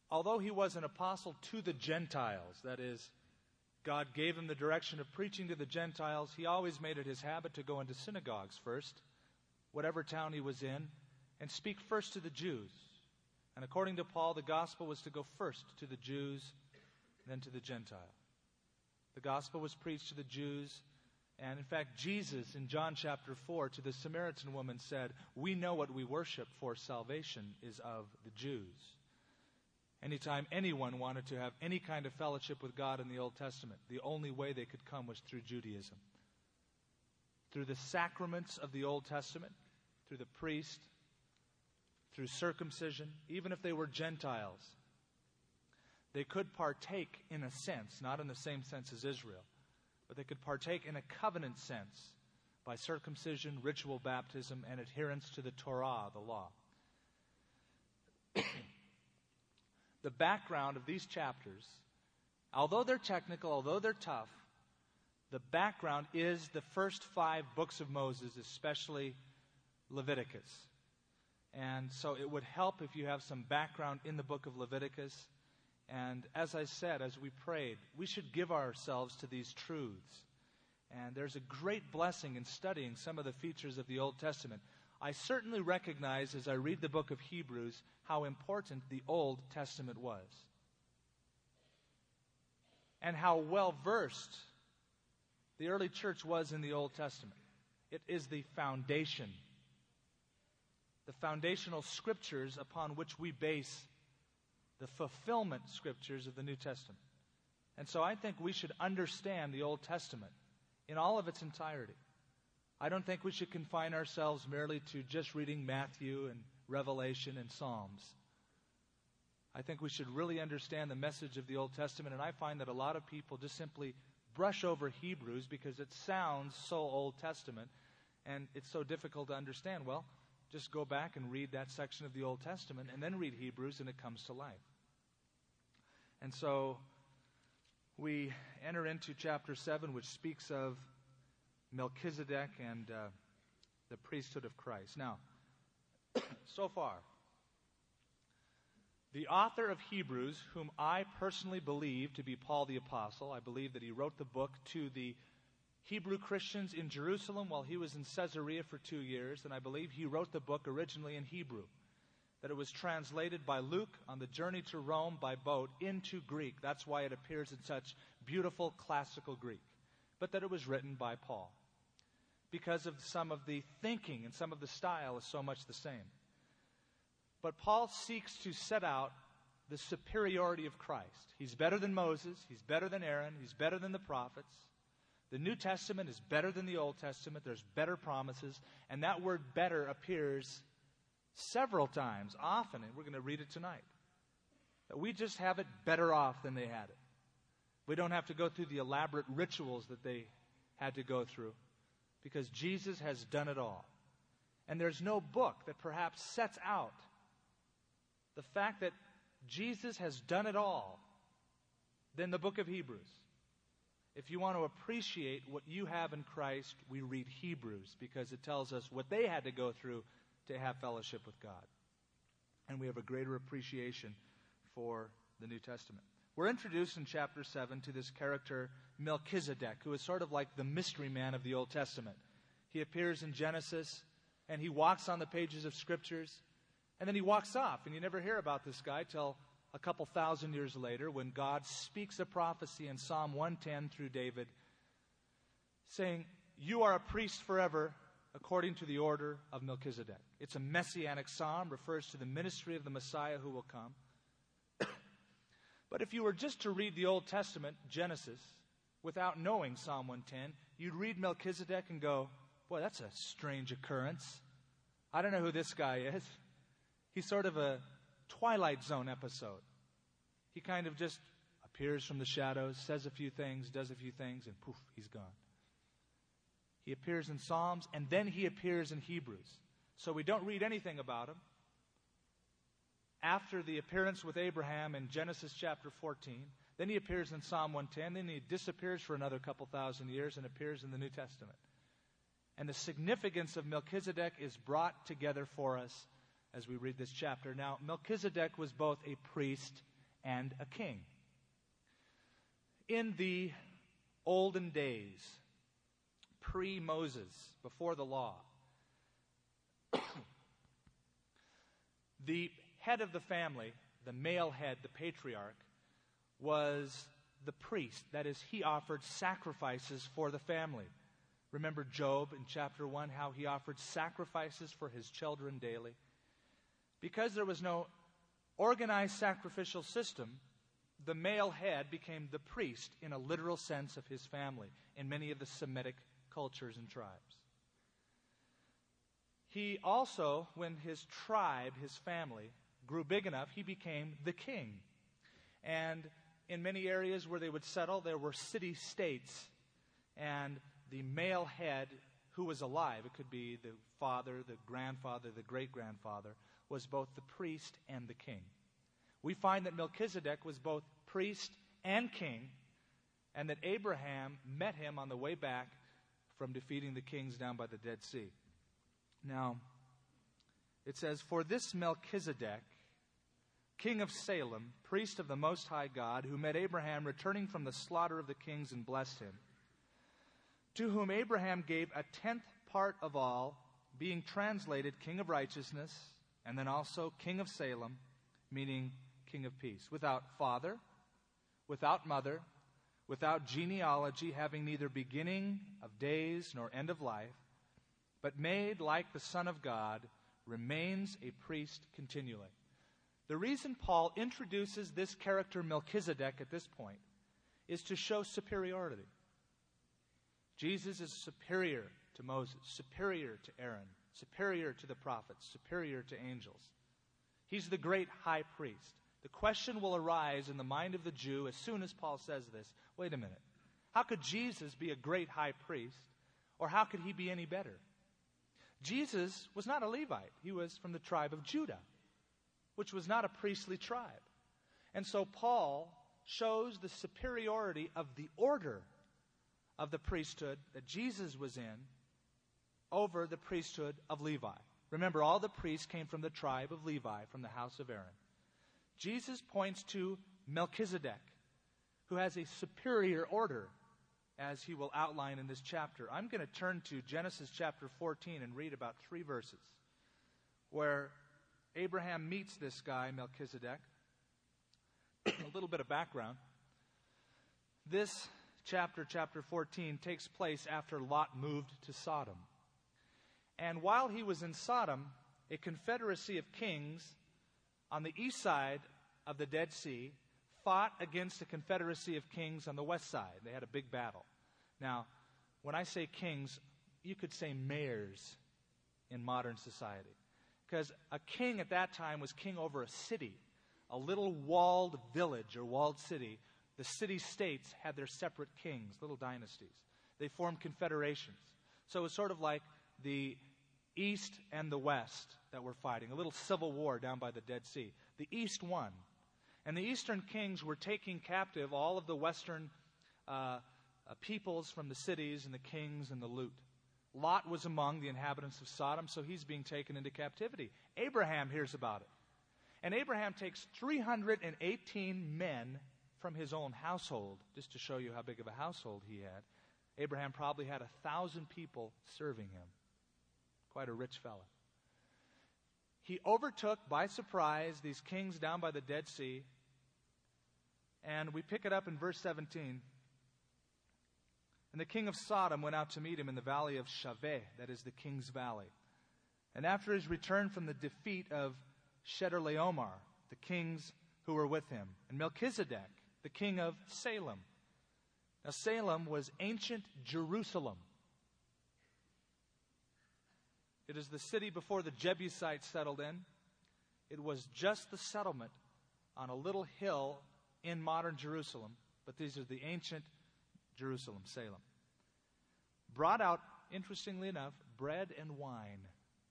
although he was an apostle to the Gentiles, that is, God gave him the direction of preaching to the Gentiles, he always made it his habit to go into synagogues first, whatever town he was in, and speak first to the Jews. And according to Paul, the gospel was to go first to the Jews, then to the Gentile. The gospel was preached to the Jews, and in fact, Jesus in John chapter 4 to the Samaritan woman said, "We know what we worship, for salvation is of the Jews." Anytime anyone wanted to have any kind of fellowship with God in the Old Testament, the only way they could come was through Judaism. Through the sacraments of the Old Testament, through the priest, through circumcision, even if they were Gentiles, they could partake in a sense, not in the same sense as Israel, but they could partake in a covenant sense by circumcision, ritual baptism, and adherence to the Torah, the law. The background of these chapters, although they're technical, although they're tough, the background is the first 5 books of Moses, especially Leviticus. And so it would help if you have some background in the book of Leviticus. And as I said, as we prayed, we should give ourselves to these truths. And there's a great blessing in studying some of the features of the Old Testament. I certainly recognize as I read the book of Hebrews how important the Old Testament was. And how well versed the early church was in the Old Testament. It is the foundation, the foundational scriptures upon which we base the fulfillment scriptures of the New Testament. And so I think we should understand the Old Testament in all of its entirety. I don't think we should confine ourselves merely to just reading Matthew and Revelation and Psalms. I think we should really understand the message of the Old Testament, and I find that a lot of people just simply brush over Hebrews because it sounds so Old Testament and it's so difficult to understand. Well, just go back and read that section of the Old Testament and then read Hebrews and it comes to life. And so we enter into chapter 7, which speaks of Melchizedek and the priesthood of Christ. Now, so far, the author of Hebrews, whom I personally believe to be Paul the Apostle, I believe that he wrote the book to the Hebrew Christians in Jerusalem while he was in Caesarea for 2 years, and I believe he wrote the book originally in Hebrew, that it was translated by Luke on the journey to Rome by boat into Greek. That's why it appears in such beautiful classical Greek. But that it was written by Paul, because of some of the thinking and some of the style is so much the same. But Paul seeks to set out the superiority of Christ. He's better than Moses, he's better than Aaron, he's better than the prophets. The New Testament is better than the Old Testament. There's better promises. And that word better appears several times, often, and we're going to read it tonight. That we just have it better off than they had it. We don't have to go through the elaborate rituals that they had to go through, because Jesus has done it all. And there's no book that perhaps sets out the fact that Jesus has done it all than the book of Hebrews. If you want to appreciate what you have in Christ, we read Hebrews, because it tells us what they had to go through to have fellowship with God. And we have a greater appreciation for the New Testament. We're introduced in chapter 7 to this character Melchizedek, who is sort of like the mystery man of the Old Testament. He appears in Genesis, and he walks on the pages of Scriptures, and then he walks off, and you never hear about this guy till a couple thousand years later, when God speaks a prophecy in Psalm 110 through David, saying, "You are a priest forever according to the order of Melchizedek." It's a messianic psalm, refers to the ministry of the Messiah who will come. But if you were just to read the Old Testament, Genesis, without knowing Psalm 110, you'd read Melchizedek and go, "Boy, that's a strange occurrence. I don't know who this guy is." He's sort of a Twilight Zone episode. He kind of just appears from the shadows, says a few things, does a few things, and poof, he's gone. He appears in Psalms, and then he appears in Hebrews. So we don't read anything about him. After the appearance with Abraham in Genesis chapter 14, then he appears in Psalm 110, then he disappears for another couple thousand years and appears in the New Testament. And the significance of Melchizedek is brought together for us as we read this chapter. Now, Melchizedek was both a priest and a king. In the olden days, pre-Moses, before the law, the head of the family, the male head, the patriarch, was the priest. That is, he offered sacrifices for the family. Remember Job in chapter 1, how he offered sacrifices for his children daily? Because there was no organized sacrificial system, the male head became the priest in a literal sense of his family in many of the Semitic cultures and tribes. He also, when his tribe, his family, grew big enough, he became the king. And in many areas where they would settle, there were city-states. And the male head who was alive, it could be the father, the grandfather, the great-grandfather, was both the priest and the king. We find that Melchizedek was both priest and king, and that Abraham met him on the way back from defeating the kings down by the Dead Sea. Now, it says, "For this Melchizedek, king of Salem, priest of the Most High God, who met Abraham returning from the slaughter of the kings and blessed him, to whom Abraham gave a 10th part of all, being translated King of Righteousness, and then also King of Salem, meaning King of Peace, without father, without mother, without genealogy, having neither beginning of days nor end of life, but made like the Son of God, remains a priest continually." The reason Paul introduces this character Melchizedek at this point is to show superiority. Jesus is superior to Moses, superior to Aaron, superior to the prophets, superior to angels. He's the great high priest. The question will arise in the mind of the Jew as soon as Paul says this. Wait a minute. How could Jesus be a great high priest? Or how could he be any better? Jesus was not a Levite. He was from the tribe of Judah, which was not a priestly tribe. And so Paul shows the superiority of the order of the priesthood that Jesus was in over the priesthood of Levi. Remember, all the priests came from the tribe of Levi, from the house of Aaron. Jesus points to Melchizedek, who has a superior order, as he will outline in this chapter. I'm going to turn to Genesis chapter 14 and read about 3 verses where Abraham meets this guy, Melchizedek. A little bit of background. This chapter 14, takes place after Lot moved to Sodom. And while he was in Sodom, a confederacy of kings on the east side of the Dead Sea fought against a confederacy of kings on the west side. They had a big battle. Now, when I say kings, you could say mayors in modern society. Because a king at that time was king over a city, a little walled village or walled city. The city-states had their separate kings, little dynasties. They formed confederations. So it was sort of like the East and the West that were fighting, a little civil war down by the Dead Sea. The East won. And the Eastern kings were taking captive all of the Western peoples from the cities and the kings and the loot. Lot was among the inhabitants of Sodom, so he's being taken into captivity. Abraham hears about it. And Abraham takes 318 men from his own household, just to show you how big of a household he had. Abraham probably had 1,000 people serving him. Quite a rich fellow. He overtook by surprise these kings down by the Dead Sea. And we pick it up in verse 17. "And the king of Sodom went out to meet him in the valley of Shaveh," that is the king's valley. "And after his return from the defeat of Chedorlaomer, the kings who were with him, and Melchizedek, the king of Salem." Now Salem was ancient Jerusalem. It is the city before the Jebusites settled in. It was just the settlement on a little hill in modern Jerusalem, but these are the ancient Jerusalem, Salem. Brought out, interestingly enough, bread and wine.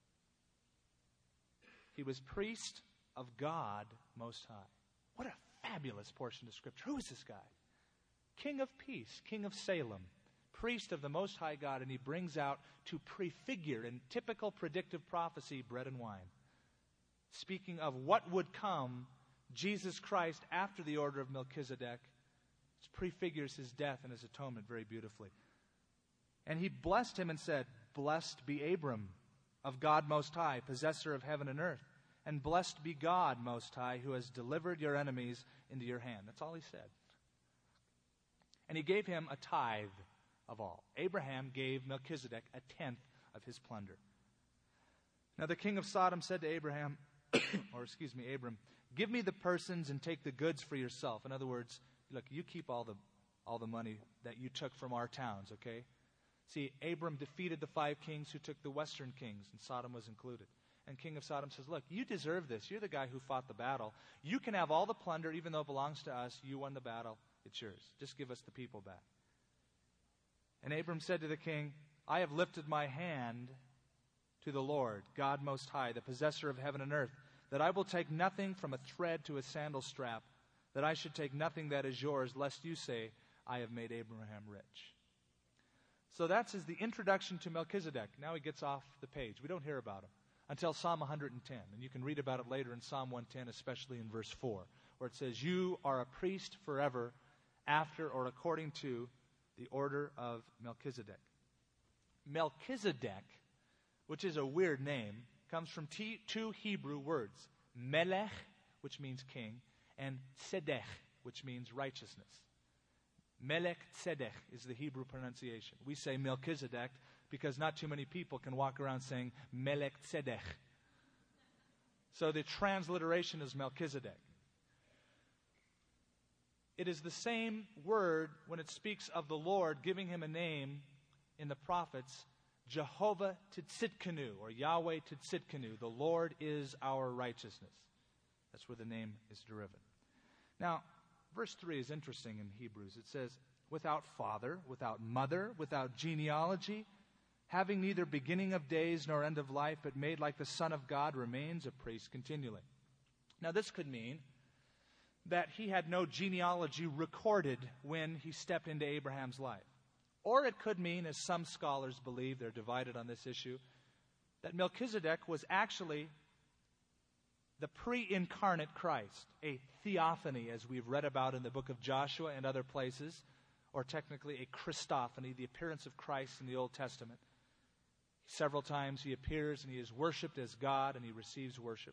He was priest of God Most High. What a fabulous portion of Scripture. Who is this guy? King of Peace, King of Salem, priest of the Most High God, and he brings out to prefigure in typical predictive prophecy bread and wine, speaking of what would come Jesus Christ, after the order of Melchizedek, prefigures his death and his atonement very beautifully. And he blessed him and said, "Blessed be Abram, of God Most High, possessor of heaven and earth. And blessed be God Most High, who has delivered your enemies into your hand." That's all he said. And he gave him a tithe of all. Abraham gave Melchizedek a tenth of his plunder. Now the king of Sodom said to Abram, "Give me the persons and take the goods for yourself." In other words, look, you keep all the money that you took from our towns, okay? See, Abram defeated the 5 kings who took the western kings, and Sodom was included. And king of Sodom says, "Look, you deserve this. You're the guy who fought the battle. You can have all the plunder, even though it belongs to us. You won the battle. It's yours. Just give us the people back." And Abram said to the king, "I have lifted my hand to the Lord, God Most High, the possessor of heaven and earth, that I will take nothing from a thread to a sandal strap, that I should take nothing that is yours, lest you say, I have made Abraham rich." So that's the introduction to Melchizedek. Now he gets off the page. We don't hear about him until Psalm 110. And you can read about it later in Psalm 110, especially in verse 4, where it says, "You are a priest forever after or according to the order of Melchizedek." Melchizedek, which is a weird name, comes from 2 Hebrew words. Melech, which means king, and Tzedek, which means righteousness. Melech Tzedek is the Hebrew pronunciation. We say Melchizedek because not too many people can walk around saying Melech Tzedek. So the transliteration is Melchizedek. It is the same word when it speaks of the Lord giving him a name in the prophets, Jehovah Tzidkenu, or Yahweh Tzidkenu. The Lord is our righteousness. That's where the name is derived. Now, verse 3 is interesting in Hebrews. It says, "Without father, without mother, without genealogy, having neither beginning of days nor end of life, but made like the Son of God, remains a priest continually." Now, this could mean that he had no genealogy recorded when he stepped into Abraham's life. Or it could mean, as some scholars believe, they're divided on this issue, that Melchizedek was actually the pre-incarnate Christ, a theophany, as we've read about in the book of Joshua and other places, or technically a Christophany, the appearance of Christ in the Old Testament. Several times he appears and he is worshipped as God and he receives worship.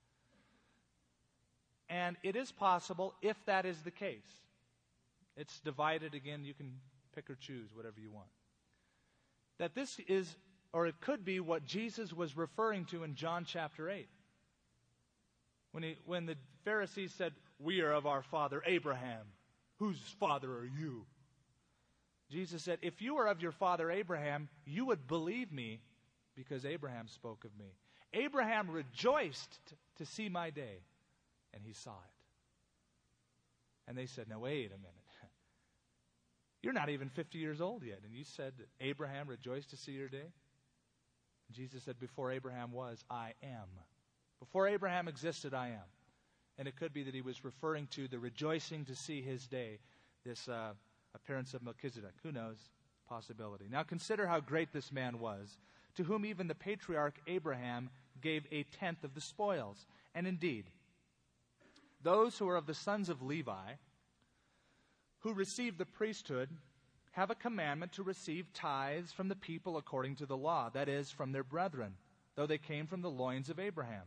And it is possible, if that is the case, it's divided again, you can pick or choose whatever you want, that this is, or it could be what Jesus was referring to in John chapter 8. When the Pharisees said, "We are of our father Abraham. Whose father are you?" Jesus said, "If you are of your father Abraham, you would believe me because Abraham spoke of me. Abraham rejoiced to see my day, and he saw it." And they said, "Now wait a minute. You're not even 50 years old yet, and you said that Abraham rejoiced to see your day?" And Jesus said, "Before Abraham was, I am." Before Abraham existed, I am. And it could be that he was referring to the rejoicing to see his day, this appearance of Melchizedek. Who knows? Possibility. Now consider how great this man was, to whom even the patriarch Abraham gave a tenth of the spoils. And indeed, those who are of the sons of Levi, who receive the priesthood, have a commandment to receive tithes from the people according to the law, that is, from their brethren, though they came from the loins of Abraham.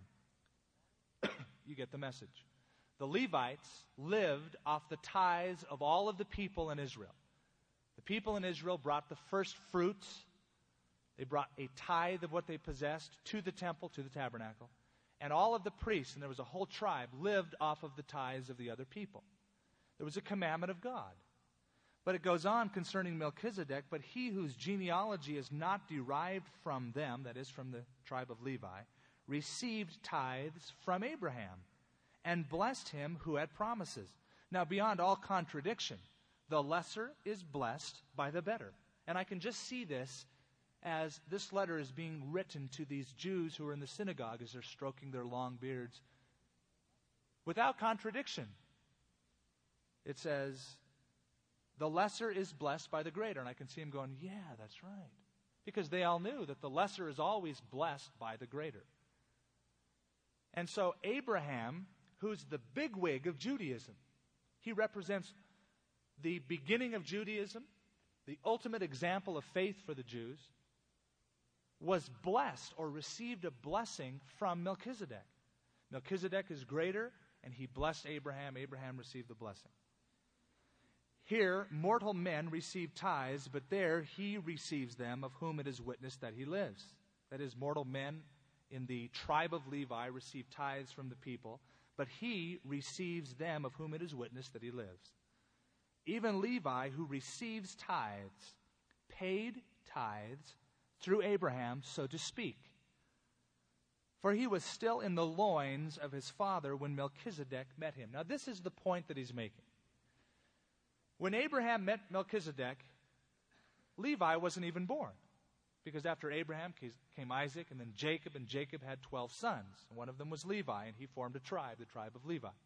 You get the message. The Levites lived off the tithes of all of the people in Israel. The people in Israel brought the first fruits. They brought a tithe of what they possessed to the temple, to the tabernacle. And all of the priests, and there was a whole tribe, lived off of the tithes of the other people. There was a commandment of God. But it goes on concerning Melchizedek, "But he whose genealogy is not derived from them," that is, from the tribe of Levi, "received tithes from Abraham and blessed him who had promises." Now, beyond all contradiction, the lesser is blessed by the better. And I can just see this as this letter is being written to these Jews who are in the synagogue as they're stroking their long beards. Without contradiction, it says, the lesser is blessed by the greater. And I can see them going, yeah, that's right. Because they all knew that the lesser is always blessed by the greater. And so Abraham who's the bigwig of Judaism. He represents the beginning of Judaism, the ultimate example of faith for the Jews, was blessed or received a blessing from Melchizedek. Melchizedek is greater, and he blessed Abraham. Abraham received the blessing. Here, mortal men receive tithes, but there he receives them of whom it is witnessed that he lives. That is, mortal men in the tribe of Levi receive tithes from the people, but he receives them of whom it is witnessed that he lives. Even Levi, who receives tithes, paid tithes through Abraham, so to speak. For he was still in the loins of his father when Melchizedek met him. Now, this is the point that he's making. When Abraham met Melchizedek, Levi wasn't even born. Because after Abraham came Isaac and then Jacob, and Jacob had 12 sons. One of them was Levi, and he formed a tribe, the tribe of Levi.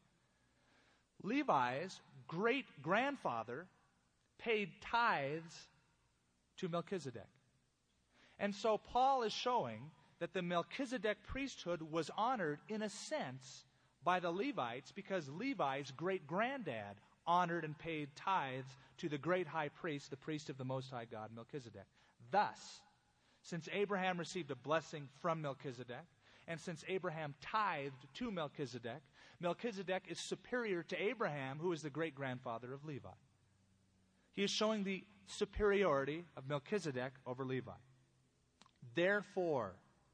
Levi's great-grandfather paid tithes to Melchizedek. And so Paul is showing that the Melchizedek priesthood was honored in a sense by the Levites because Levi's great-granddad honored and paid tithes to the great high priest, the priest of the Most High God, Melchizedek. Thus, since Abraham received a blessing from Melchizedek, and since Abraham tithed to Melchizedek, Melchizedek is superior to Abraham, who is the great-grandfather of Levi. He is showing the superiority of Melchizedek over Levi. Therefore,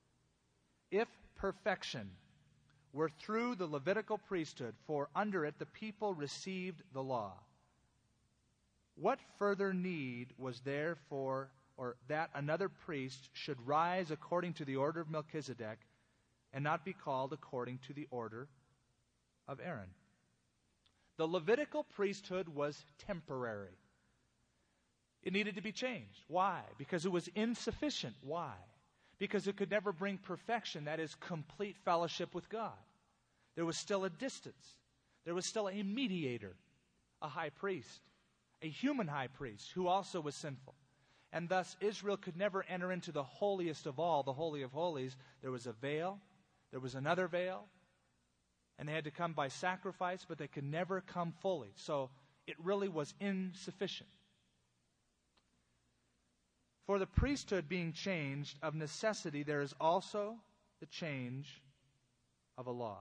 if perfection were through the Levitical priesthood, for under it the people received the law, what further need was there for, or that another priest should rise according to the order of Melchizedek and not be called according to the order of Aaron? The Levitical priesthood was temporary. It needed to be changed. Why? Because it was insufficient. Why? Because it could never bring perfection, that is, complete fellowship with God. There was still a distance. There was still a mediator, a high priest, a human high priest who also was sinful. And thus Israel could never enter into the holiest of all, the Holy of Holies. There was a veil, there was another veil, and they had to come by sacrifice, but they could never come fully. So it really was insufficient. For the priesthood being changed, of necessity there is also the change of a law.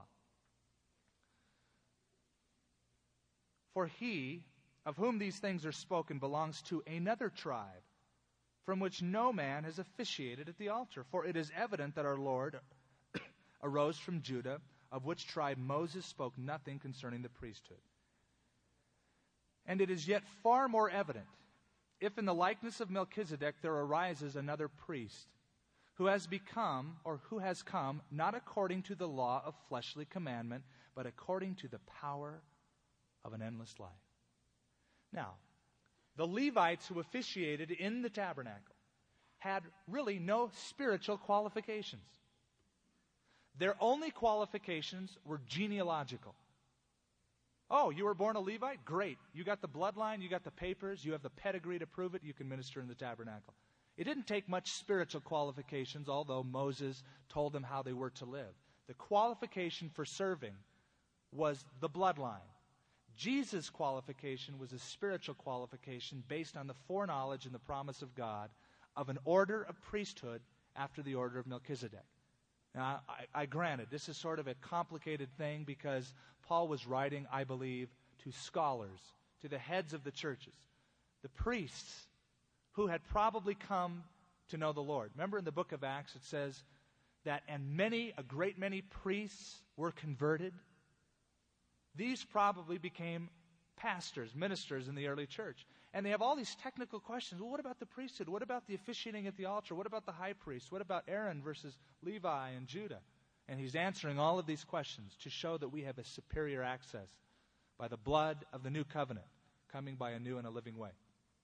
For he, of whom these things are spoken, belongs to another tribe, from which no man has officiated at the altar. For it is evident that our Lord arose from Judah, of which tribe Moses spoke nothing concerning the priesthood. And it is yet far more evident, if in the likeness of Melchizedek there arises another priest, who has come not according to the law of fleshly commandment, but according to the power of an endless life. Now, the Levites who officiated in the tabernacle had really no spiritual qualifications. Their only qualifications were genealogical. Oh, you were born a Levite? Great. You got the bloodline, you got the papers, you have the pedigree to prove it, you can minister in the tabernacle. It didn't take much spiritual qualifications, although Moses told them how they were to live. The qualification for serving was the bloodline. Jesus' qualification was a spiritual qualification based on the foreknowledge and the promise of God of an order of priesthood after the order of Melchizedek. Now, I granted, this is sort of a complicated thing because Paul was writing, I believe, to scholars, to the heads of the churches, the priests who had probably come to know the Lord. Remember in the book of Acts it says that, and a great many priests were converted. These probably became pastors, ministers in the early church. And they have all these technical questions. Well, what about the priesthood? What about the officiating at the altar? What about the high priest? What about Aaron versus Levi and Judah? And he's answering all of these questions to show that we have a superior access by the blood of the new covenant, coming by a new and a living way.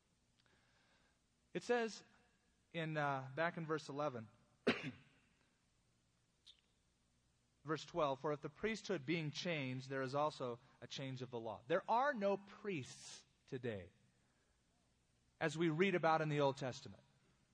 It says back in verse 11, verse 12, for if the priesthood being changed, there is also a change of the law. There are no priests today, as we read about in the Old Testament.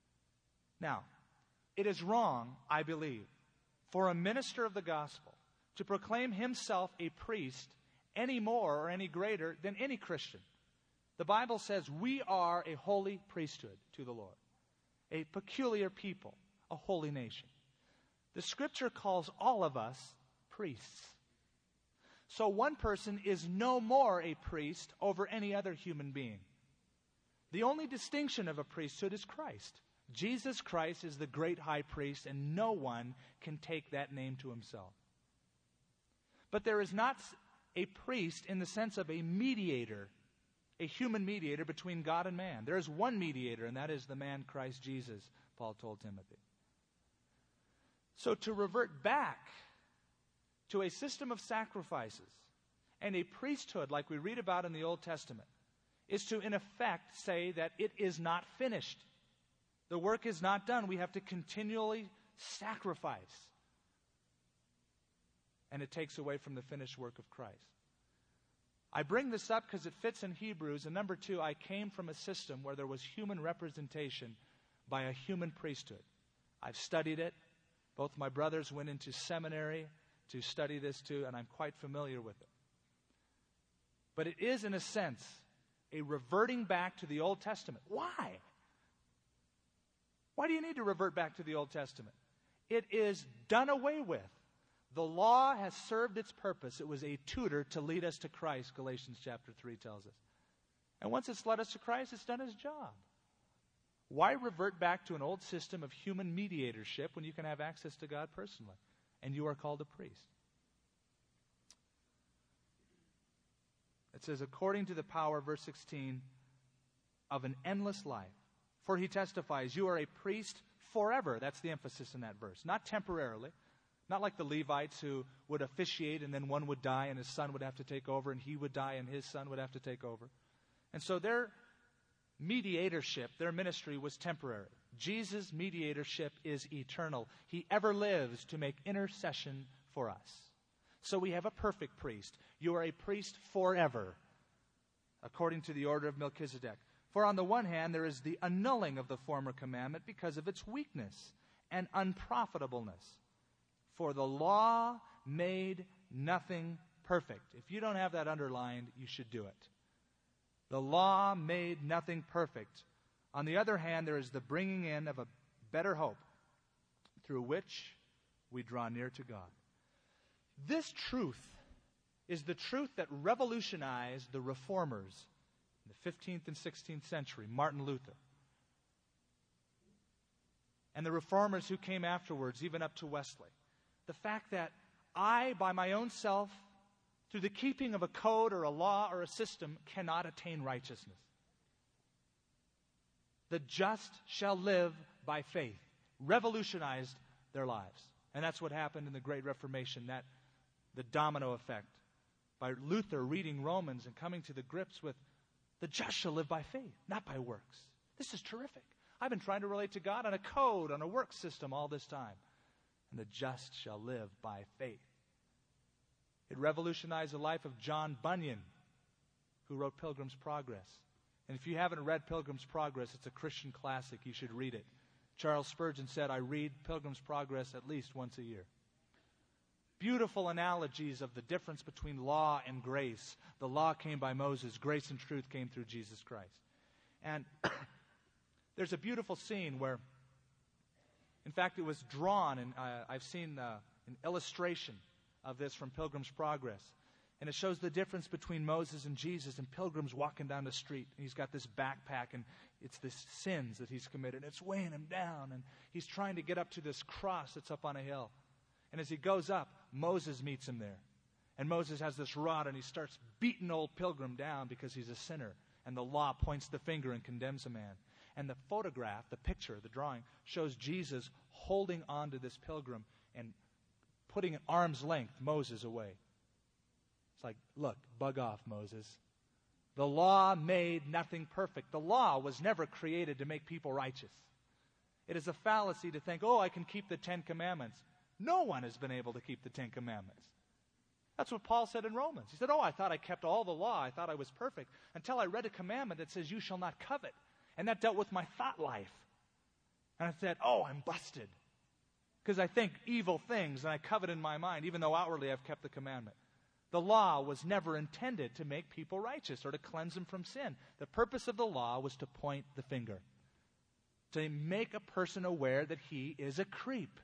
Now, it is wrong, I believe, for a minister of the gospel to proclaim himself a priest any more or any greater than any Christian. The Bible says we are a holy priesthood to the Lord, a peculiar people, a holy nation. The Scripture calls all of us priests. So one person is no more a priest over any other human being. The only distinction of a priesthood is Christ. Jesus Christ is the great high priest, and no one can take that name to himself. But there is not a priest in the sense of a mediator, a human mediator between God and man. There is one mediator, and that is the man Christ Jesus, Paul told Timothy. So to revert back to a system of sacrifices and a priesthood like we read about in the Old Testament is to, in effect, say that it is not finished. The work is not done. We have to continually sacrifice. And it takes away from the finished work of Christ. I bring this up because it fits in Hebrews. And number two, I came from a system where there was human representation by a human priesthood. I've studied it. Both my brothers went into seminary to study this too, and I'm quite familiar with it. But it is, in a sense, a reverting back to the Old Testament. Why? Why do you need to revert back to the Old Testament? It is done away with. The law has served its purpose. It was a tutor to lead us to Christ, Galatians chapter 3 tells us. And once it's led us to Christ, it's done its job. Why revert back to an old system of human mediatorship when you can have access to God personally? And you are called a priest. It says, according to the power, verse 16, of an endless life. For he testifies, you are a priest forever. That's the emphasis in that verse. Not temporarily. Not like the Levites who would officiate and then one would die and his son would have to take over and he would die and his son would have to take over. And so their mediatorship, their ministry was temporary. Jesus' mediatorship is eternal. He ever lives to make intercession for us. So we have a perfect priest. You are a priest forever, according to the order of Melchizedek. For on the one hand, there is the annulling of the former commandment because of its weakness and unprofitableness. For the law made nothing perfect. If you don't have that underlined, you should do it. The law made nothing perfect. On the other hand, there is the bringing in of a better hope through which we draw near to God. This truth is the truth that revolutionized the reformers in the 15th and 16th century, Martin Luther. And the reformers who came afterwards, even up to Wesley. The fact that I, by my own self, through the keeping of a code or a law or a system, cannot attain righteousness. The just shall live by faith. Revolutionized their lives. And that's what happened in the Great Reformation, that the domino effect. By Luther reading Romans and coming to the grips with the just shall live by faith, not by works. This is terrific. I've been trying to relate to God on a code, on a work system all this time. And the just shall live by faith. It revolutionized the life of John Bunyan, who wrote Pilgrim's Progress. And if you haven't read Pilgrim's Progress, it's a Christian classic. You should read it. Charles Spurgeon said, I read Pilgrim's Progress at least once a year. Beautiful analogies of the difference between law and grace. The law came by Moses. Grace and truth came through Jesus Christ. And there's a beautiful scene where, in fact, it was drawn, and I've seen an illustration of this from Pilgrim's Progress. And it shows the difference between Moses and Jesus and Pilgrim's walking down the street. And he's got this backpack, and it's the sins that he's committed. It's weighing him down, and he's trying to get up to this cross that's up on a hill. And as he goes up, Moses meets him there. And Moses has this rod, and he starts beating old Pilgrim down because he's a sinner. And the law points the finger and condemns a man. And the photograph, the picture, the drawing, shows Jesus holding on to this Pilgrim and putting at arm's length Moses away. It's like, look, bug off, Moses. The law made nothing perfect. The law was never created to make people righteous. It is a fallacy to think, I can keep the 10 Commandments. No one has been able to keep the 10 Commandments. That's what Paul said in Romans. He said, I thought I kept all the law. I thought I was perfect until I read a commandment that says, you shall not covet. And that dealt with my thought life. And I said, I'm busted. because I think evil things and I covet in my mind, even though outwardly I've kept the commandment. The law was never intended to make people righteous or to cleanse them from sin. The purpose of the law was to point the finger, to make a person aware that he is a creep.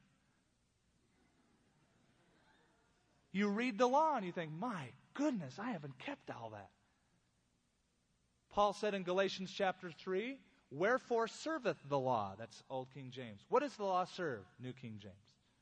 You read the law and you think, my goodness, I haven't kept all that. Paul said in Galatians chapter 3, wherefore serveth the law? That's Old King James. What does the law serve? New King James.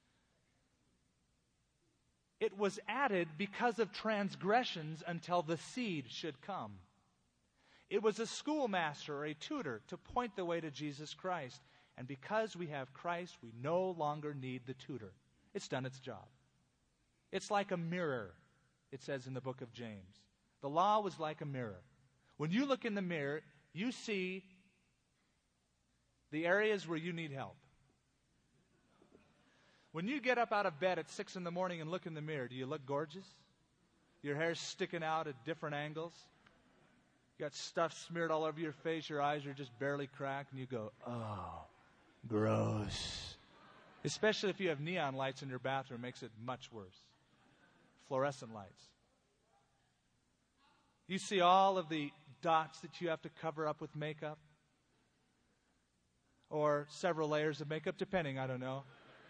It was added because of transgressions until the seed should come. It was a schoolmaster or a tutor to point the way to Jesus Christ. And because we have Christ, we no longer need the tutor. It's done its job. It's like a mirror, it says in the book of James. The law was like a mirror. When you look in the mirror, you see the areas where you need help. When you get up out of bed at 6 in the morning and look in the mirror, do you look gorgeous? Your hair's sticking out at different angles. You got stuff smeared all over your face. Your eyes are just barely cracked. And you go, oh, gross. Especially if you have neon lights in your bathroom. It makes it much worse. Fluorescent lights. You see all of the dots that you have to cover up with makeup. Or several layers of makeup, depending, I don't know.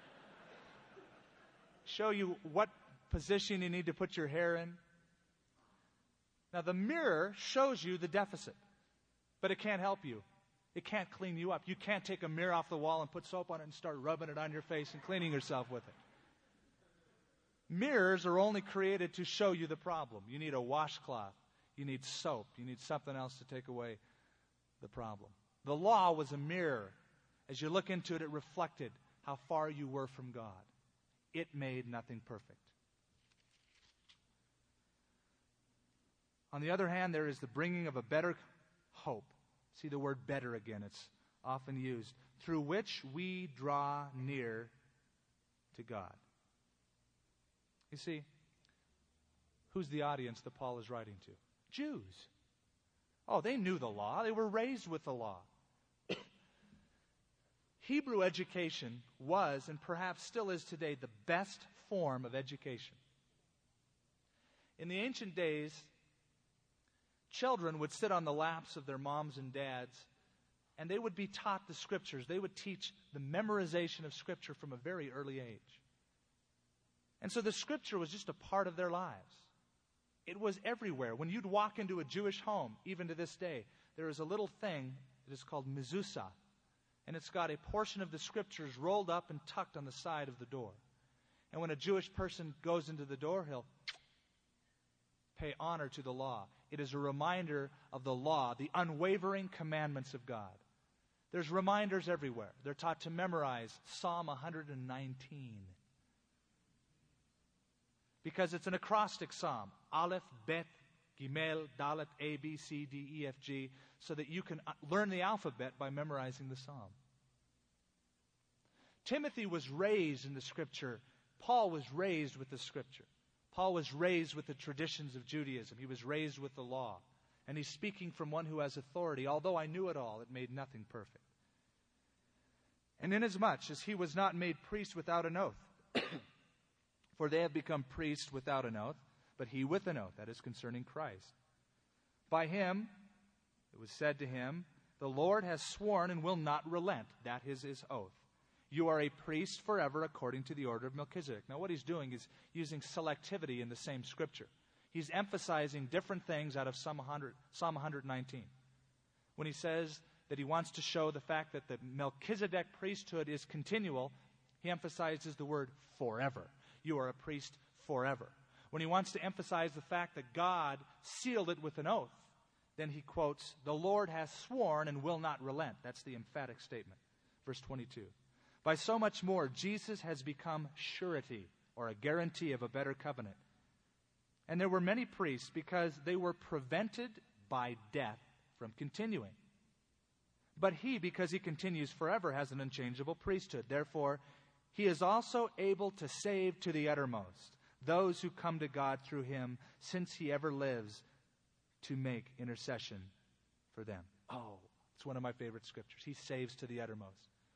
Show you what position you need to put your hair in. Now, the mirror shows you the deficit, but it can't help you. It can't clean you up. You can't take a mirror off the wall and put soap on it and start rubbing it on your face and cleaning yourself with it. Mirrors are only created to show you the problem. You need a washcloth. You need soap. You need something else to take away the problem. The law was a mirror. As you look into it, it reflected how far you were from God. It made nothing perfect. On the other hand, there is the bringing of a better hope. See the word better again. It's often used. Through which we draw near to God. You see, who's the audience that Paul is writing to? Jews. Oh, they knew the law. They were raised with the law. Hebrew education was, and perhaps still is today, the best form of education. In the ancient days, children would sit on the laps of their moms and dads, and they would be taught the Scriptures. They would teach the memorization of Scripture from a very early age. And so the Scripture was just a part of their lives. It was everywhere. When you'd walk into a Jewish home, even to this day, there is a little thing that is called mezuzah. And it's got a portion of the Scriptures rolled up and tucked on the side of the door. And when a Jewish person goes into the door, he'll pay honor to the law. It is a reminder of the law, the unwavering commandments of God. There's reminders everywhere. They're taught to memorize Psalm 119. Because it's an acrostic psalm. Aleph, Bet, Gimel, Dalet, A, B, C, D, E, F, G, so that you can learn the alphabet by memorizing the psalm. Timothy was raised in the Scripture. Paul was raised with the Scripture. Paul was raised with the traditions of Judaism. He was raised with the law. And he's speaking from one who has authority. Although I knew it all, it made nothing perfect. And inasmuch as he was not made priest without an oath, for they have become priests without an oath, but he with an oath, that is concerning Christ. By him, it was said to him, the Lord has sworn and will not relent. That is his oath. You are a priest forever according to the order of Melchizedek. Now what he's doing is using selectivity in the same Scripture. He's emphasizing different things out of Psalm 119. When he says that he wants to show the fact that the Melchizedek priesthood is continual, he emphasizes the word forever. You are a priest forever. When he wants to emphasize the fact that God sealed it with an oath, then he quotes, the Lord has sworn and will not relent. That's the emphatic statement. Verse 22. By so much more, Jesus has become surety, or a guarantee of a better covenant. And there were many priests because they were prevented by death from continuing. But he, because he continues forever, has an unchangeable priesthood. Therefore, he is also able to save to the uttermost those who come to God through him, since he ever lives to make intercession for them. Oh, it's one of my favorite scriptures. He saves to the uttermost.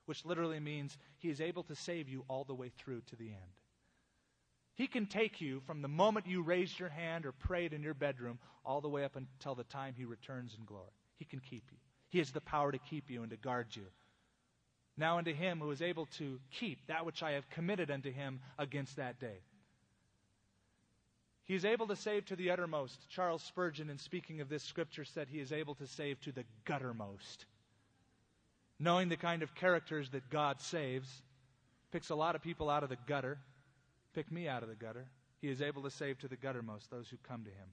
which literally means He is able to save you all the way through to the end. He can take you from the moment you raised your hand or prayed in your bedroom all the way up until the time He returns in glory. He can keep you. He has the power to keep you and to guard you. Now unto Him who is able to keep that which I have committed unto Him against that day. He is able to save to the uttermost. Charles Spurgeon, in speaking of this scripture, said He is able to save to the guttermost. Knowing the kind of characters that God saves, picks a lot of people out of the gutter, pick me out of the gutter. He is able to save to the guttermost those who come to Him.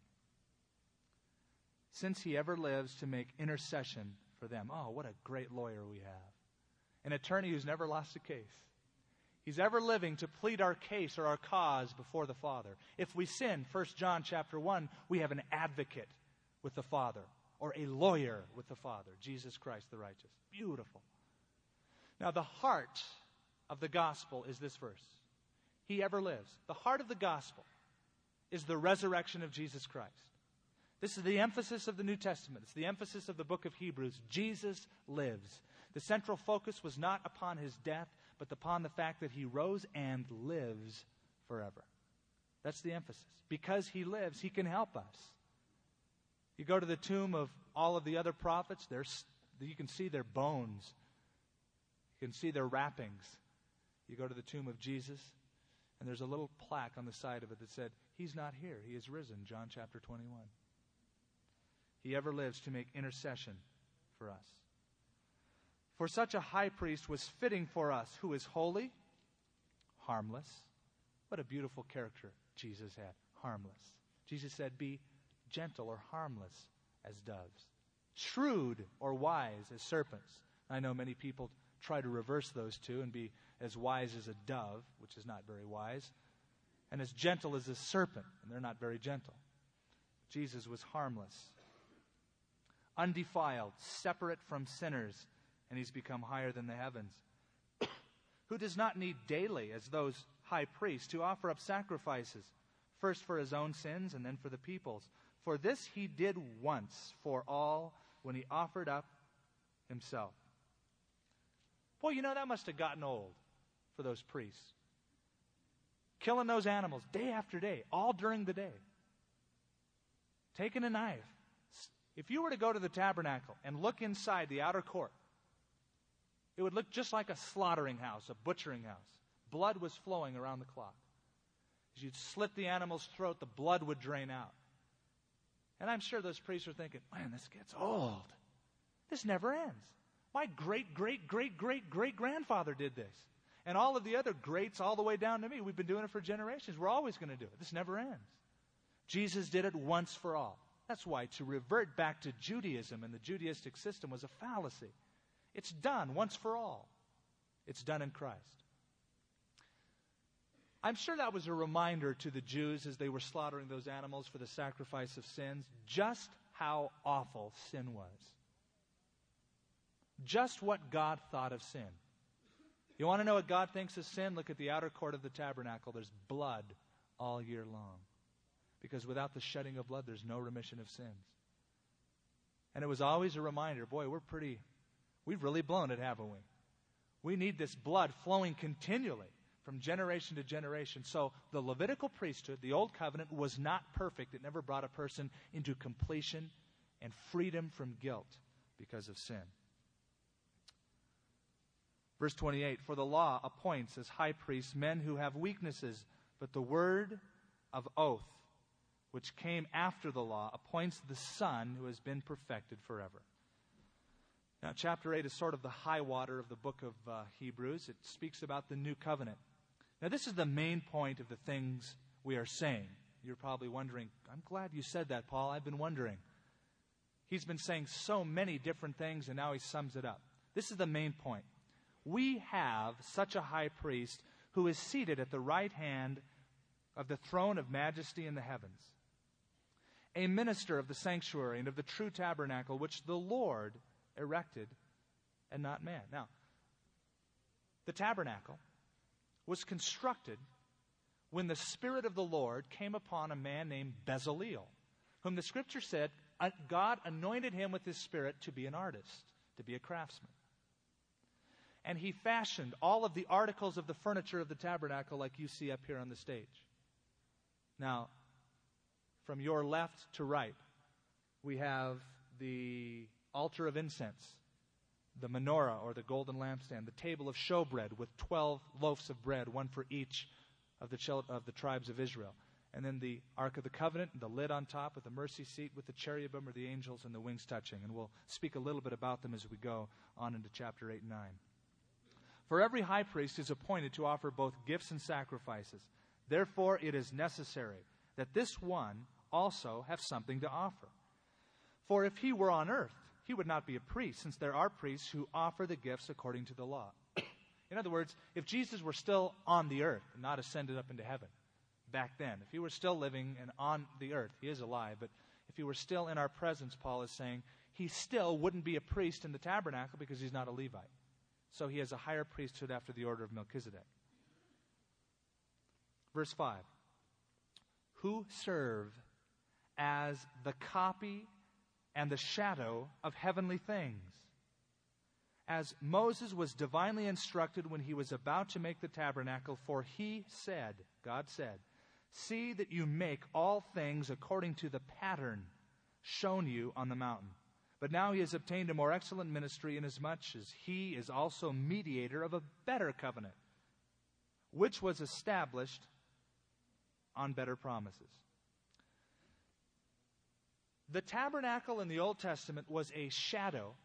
Since He ever lives to make intercession for them. Oh, what a great lawyer we have. An attorney who's never lost a case. He's ever living to plead our case or our cause before the Father. If we sin, 1 John chapter 1, we have an advocate with the Father, or a lawyer with the Father, Jesus Christ the righteous. Beautiful. Now the heart of the gospel is this verse. He ever lives. The heart of the gospel is the resurrection of Jesus Christ. This is the emphasis of the New Testament. It's the emphasis of the book of Hebrews. Jesus lives. The central focus was not upon His death, but upon the fact that He rose and lives forever. That's the emphasis. Because He lives, He can help us. You go to the tomb of all of the other prophets, you can see their bones. You can see their wrappings. You go to the tomb of Jesus, and there's a little plaque on the side of it that said, He's not here, He is risen, John chapter 21. He ever lives to make intercession for us. For such a high priest was fitting for us, who is holy, harmless. What a beautiful character Jesus had, harmless. Jesus said, be gentle or harmless as doves, shrewd or wise as serpents. I know many people try to reverse those two and be as wise as a dove, which is not very wise, and as gentle as a serpent, and they're not very gentle. Jesus was harmless, undefiled, separate from sinners, and He's become higher than the heavens, who does not need daily, as those high priests, to offer up sacrifices, first for His own sins and then for the people's. For this He did once for all when He offered up Himself. Boy, that must have gotten old for those priests. Killing those animals day after day, all during the day. Taking a knife. If you were to go to the tabernacle and look inside the outer court, it would look just like a slaughtering house, a butchering house. Blood was flowing around the clock. As you'd slit the animal's throat, the blood would drain out. And I'm sure those priests are thinking, man, this gets old. This never ends. My great-great-great-great-great-grandfather did this. And all of the other greats all the way down to me, we've been doing it for generations. We're always going to do it. This never ends. Jesus did it once for all. That's why to revert back to Judaism and the Judaistic system was a fallacy. It's done once for all. It's done in Christ. I'm sure that was a reminder to the Jews as they were slaughtering those animals for the sacrifice of sins, just how awful sin was. Just what God thought of sin. You want to know what God thinks of sin? Look at the outer court of the tabernacle. There's blood all year long. Because without the shedding of blood, there's no remission of sins. And it was always a reminder, boy, we've really blown it, haven't we? We need this blood flowing continually from generation to generation. So the Levitical priesthood, the Old Covenant, was not perfect. It never brought a person into completion and freedom from guilt because of sin. Verse 28, for the law appoints as high priests men who have weaknesses, but the word of oath, which came after the law, appoints the Son who has been perfected forever. Now, chapter 8 is sort of the high water of the book of Hebrews. It speaks about the new covenant. Now, this is the main point of the things we are saying. You're probably wondering, I'm glad you said that, Paul. I've been wondering. He's been saying so many different things, and now he sums it up. This is the main point. We have such a high priest who is seated at the right hand of the throne of majesty in the heavens, a minister of the sanctuary and of the true tabernacle, which the Lord erected and not man. Now, the tabernacle was constructed when the Spirit of the Lord came upon a man named Bezaleel, whom the Scripture said God anointed him with His Spirit to be an artist, to be a craftsman. And he fashioned all of the articles of the furniture of the tabernacle like you see up here on the stage. Now, from your left to right, we have the altar of incense, the menorah or the golden lampstand, the table of showbread with 12 loaves of bread, one for each of the tribes of Israel. And then the Ark of the Covenant, the lid on top with the mercy seat with the cherubim or the angels and the wings touching. And we'll speak a little bit about them as we go on into chapter 8 and 9. For every high priest is appointed to offer both gifts and sacrifices. Therefore it is necessary that this one also have something to offer. For if he were on earth, he would not be a priest, since there are priests who offer the gifts according to the law. In other words, if Jesus were still on the earth and not ascended up into heaven back then, if he were still living and on the earth, he is alive, but if he were still in our presence, Paul is saying, he still wouldn't be a priest in the tabernacle because he's not a Levite. So he has a higher priesthood after the order of Melchizedek. Verse 5. Who serve as the copy and the shadow of heavenly things. As Moses was divinely instructed when he was about to make the tabernacle, for he said, God said, see that you make all things according to the pattern shown you on the mountain. But now he has obtained a more excellent ministry, inasmuch as he is also mediator of a better covenant, which was established on better promises. The tabernacle in the Old Testament was a shadow,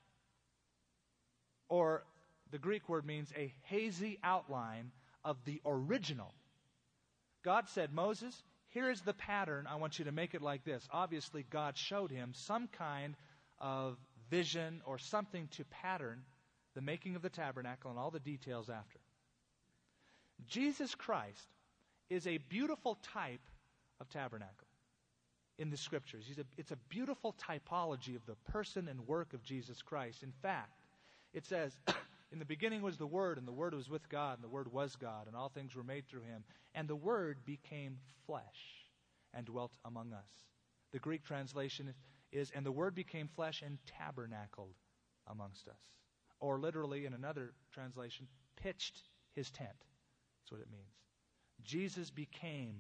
or the Greek word means a hazy outline of the original. God said, Moses, here is the pattern. I want you to make it like this. Obviously, God showed him some kind of vision or something to pattern the making of the tabernacle and all the details after. Jesus Christ is a beautiful type of tabernacle in the Scriptures. It's a beautiful typology of the person and work of Jesus Christ. In fact, it says, in the beginning was the Word, and the Word was with God, and the Word was God, and all things were made through him. And the Word became flesh and dwelt among us. The Greek translation is, and the Word became flesh and tabernacled amongst us. Or literally, in another translation, pitched his tent. That's what it means. Jesus became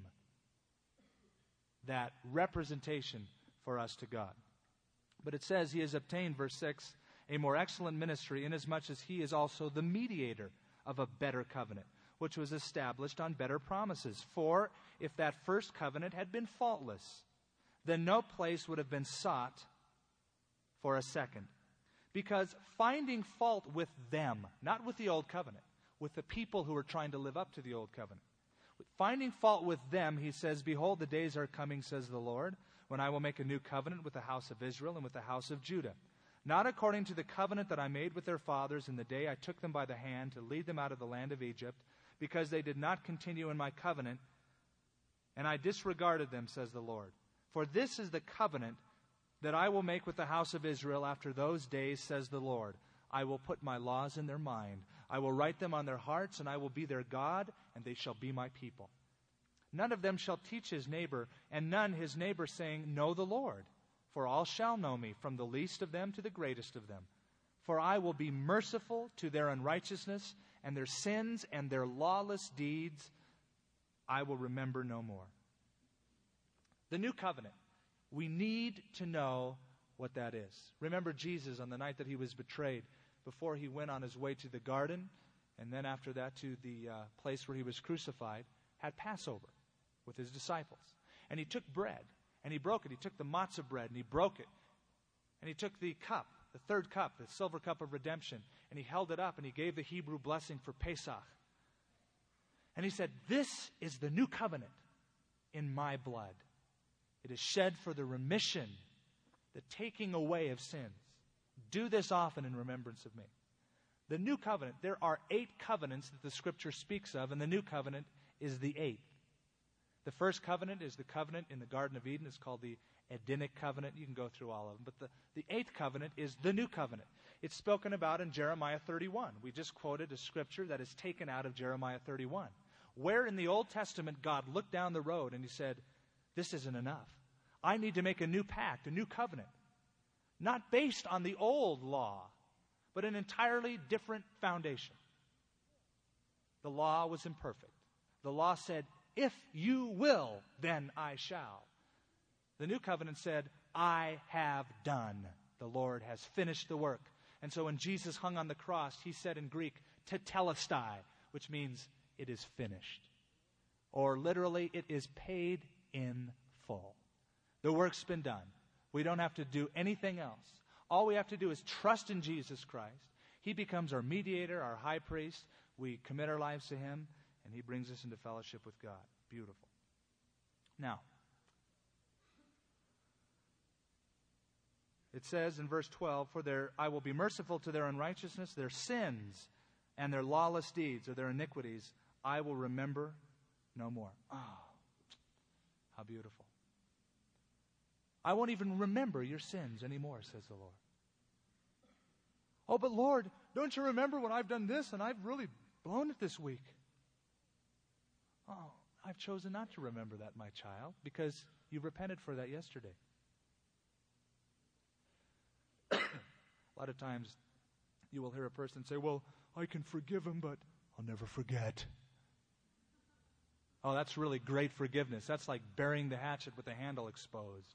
that representation for us to God. But it says he has obtained, verse 6, a more excellent ministry, inasmuch as he is also the mediator of a better covenant, which was established on better promises. For if that first covenant had been faultless, then no place would have been sought for a second. Because finding fault with them, not with the old covenant, with the people who were trying to live up to the old covenant, finding fault with them, he says, behold, the days are coming, says the Lord, when I will make a new covenant with the house of Israel and with the house of Judah. Not according to the covenant that I made with their fathers in the day I took them by the hand to lead them out of the land of Egypt, because they did not continue in my covenant, and I disregarded them, says the Lord. For this is the covenant that I will make with the house of Israel after those days, says the Lord. I will put my laws in their mind. I will write them on their hearts, and I will be their God, and they shall be my people. None of them shall teach his neighbor, and none his neighbor, saying, Know the Lord. For all shall know me, from the least of them to the greatest of them. For I will be merciful to their unrighteousness, and their sins and their lawless deeds I will remember no more. The new covenant. We need to know what that is. Remember Jesus on the night that he was betrayed, before he went on his way to the garden, and then after that to the place where he was crucified, had Passover with his disciples. And he took bread, and he broke it. He took the matzah bread, and he broke it. And he took the cup, the third cup, the silver cup of redemption, and he held it up, and he gave the Hebrew blessing for Pesach. And he said, this is the new covenant in my blood. It is shed for the remission, the taking away of sins. Do this often in remembrance of me. The new covenant, there are 8 covenants that the Scripture speaks of, and the new covenant is the 8th. The first covenant is the covenant in the Garden of Eden. It's called the Edenic covenant. You can go through all of them. But the 8th covenant is the new covenant. It's spoken about in Jeremiah 31. We just quoted a scripture that is taken out of Jeremiah 31, where in the Old Testament God looked down the road and he said, this isn't enough. I need to make a new pact, a new covenant. Not based on the old law, but an entirely different foundation. The law was imperfect. The law said, if you will, then I shall. The new covenant said, I have done. The Lord has finished the work. And so when Jesus hung on the cross, he said in Greek, tetelestai, which means it is finished. Or literally, it is paid in full. The work's been done. We don't have to do anything else. All we have to do is trust in Jesus Christ. He becomes our mediator, our high priest. We commit our lives to him, and he brings us into fellowship with God. Beautiful. Now, it says in verse 12, for I will be merciful to their unrighteousness, their sins, and their lawless deeds, or their iniquities, I will remember no more. Oh, how beautiful. I won't even remember your sins anymore, says the Lord. Oh, but Lord, don't you remember when I've done this and I've really blown it this week? Oh, I've chosen not to remember that, my child, because you repented for that yesterday. A lot of times you will hear a person say, well, I can forgive him, but I'll never forget. Oh, that's really great forgiveness. That's like burying the hatchet with the handle exposed.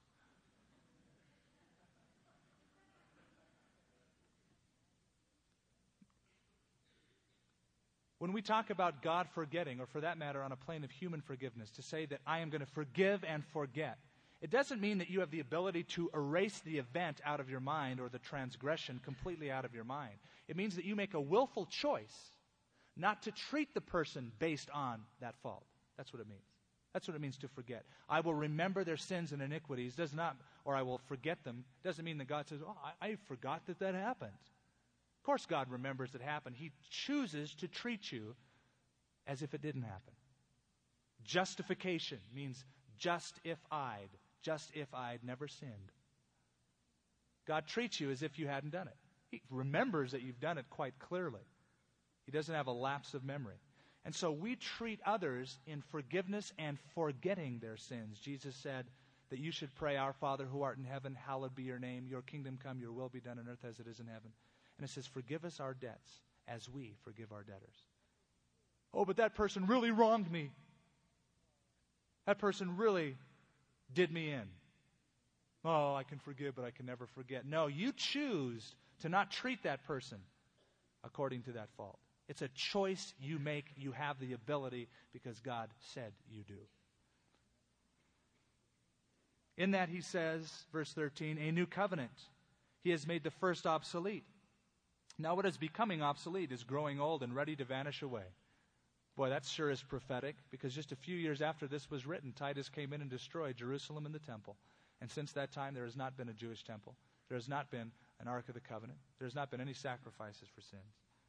When we talk about God forgetting, or for that matter on a plane of human forgiveness, to say that I am going to forgive and forget, it doesn't mean that you have the ability to erase the event out of your mind or the transgression completely out of your mind. It means that you make a willful choice not to treat the person based on that fault. That's what it means. That's what it means to forget. I will remember their sins and iniquities, or I will forget them. Doesn't mean that God says, oh, I forgot that happened. Of course God remembers it happened. He chooses to treat you as if it didn't happen. Justification means just if I'd never sinned. God treats you as if you hadn't done it. He remembers that you've done it quite clearly. He doesn't have a lapse of memory. And so we treat others in forgiveness and forgetting their sins. Jesus said that you should pray, Our Father who art in heaven, hallowed be your name. Your kingdom come, your will be done on earth as it is in heaven. And it says, forgive us our debts as we forgive our debtors. Oh, but that person really wronged me. That person really did me in. Oh, I can forgive, but I can never forget. No, you choose to not treat that person according to that fault. It's a choice you make. You have the ability because God said you do. In that he says, verse 13, a new covenant. He has made the first obsolete. Now what is becoming obsolete is growing old and ready to vanish away. Boy, that sure is prophetic, because just a few years after this was written, Titus came in and destroyed Jerusalem and the temple. And since that time, there has not been a Jewish temple. There has not been an Ark of the Covenant. There has not been any sacrifices for sins.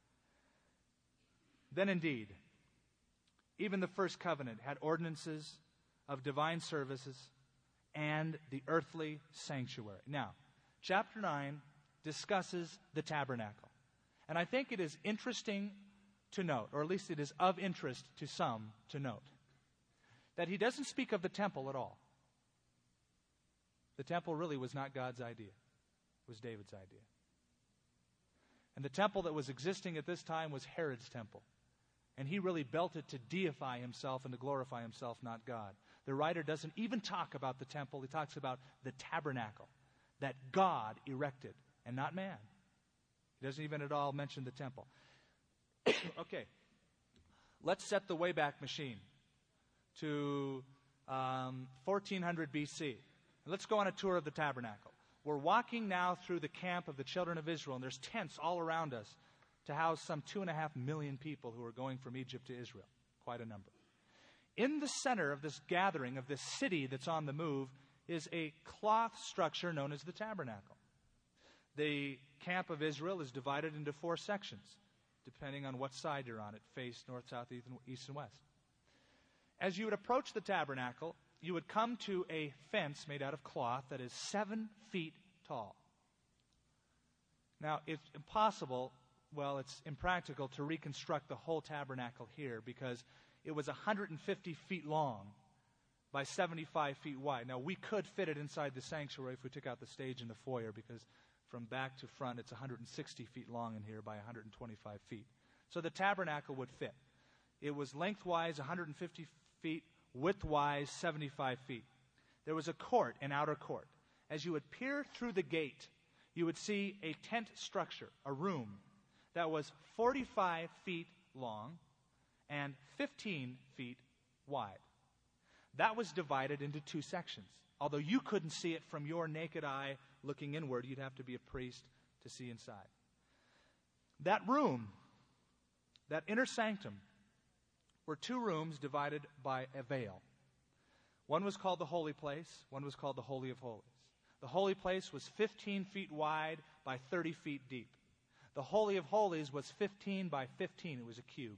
Then indeed, even the first covenant had ordinances of divine services and the earthly sanctuary. Now, chapter 9 discusses the tabernacle. And I think it is interesting to note, or at least it is of interest to some to note, that he doesn't speak of the temple at all. The temple really was not God's idea. It was David's idea. And the temple that was existing at this time was Herod's temple. And he really built it to deify himself and to glorify himself, not God. The writer doesn't even talk about the temple. He talks about the tabernacle that God erected and not man. He doesn't even at all mention the temple. Okay, let's set the Wayback Machine to 1400 BC. Let's go on a tour of the tabernacle. We're walking now through the camp of the children of Israel, and there's tents all around us to house some 2.5 million people who are going from Egypt to Israel. Quite a number. In the center of this gathering, of this city that's on the move, is a cloth structure known as the tabernacle. The camp of Israel is divided into 4 sections, depending on what side you're on. It faced north, south, east, and west. As you would approach the tabernacle, you would come to a fence made out of cloth that is 7 feet tall. Now, it's impossible, well, it's impractical to reconstruct the whole tabernacle here because it was 150 feet long by 75 feet wide. Now, we could fit it inside the sanctuary if we took out the stage and the foyer, because from back to front, it's 160 feet long in here by 125 feet. So the tabernacle would fit. It was lengthwise 150 feet, widthwise 75 feet. There was a court, an outer court. As you would peer through the gate, you would see a tent structure, a room, that was 45 feet long and 15 feet wide. That was divided into two sections. Although you couldn't see it from your naked eye looking inward, you'd have to be a priest to see inside. That room, that inner sanctum, were two rooms divided by a veil. One was called the Holy Place, one was called the Holy of Holies. The Holy Place was 15 feet wide by 30 feet deep. The Holy of Holies was 15 by 15. It was a cube.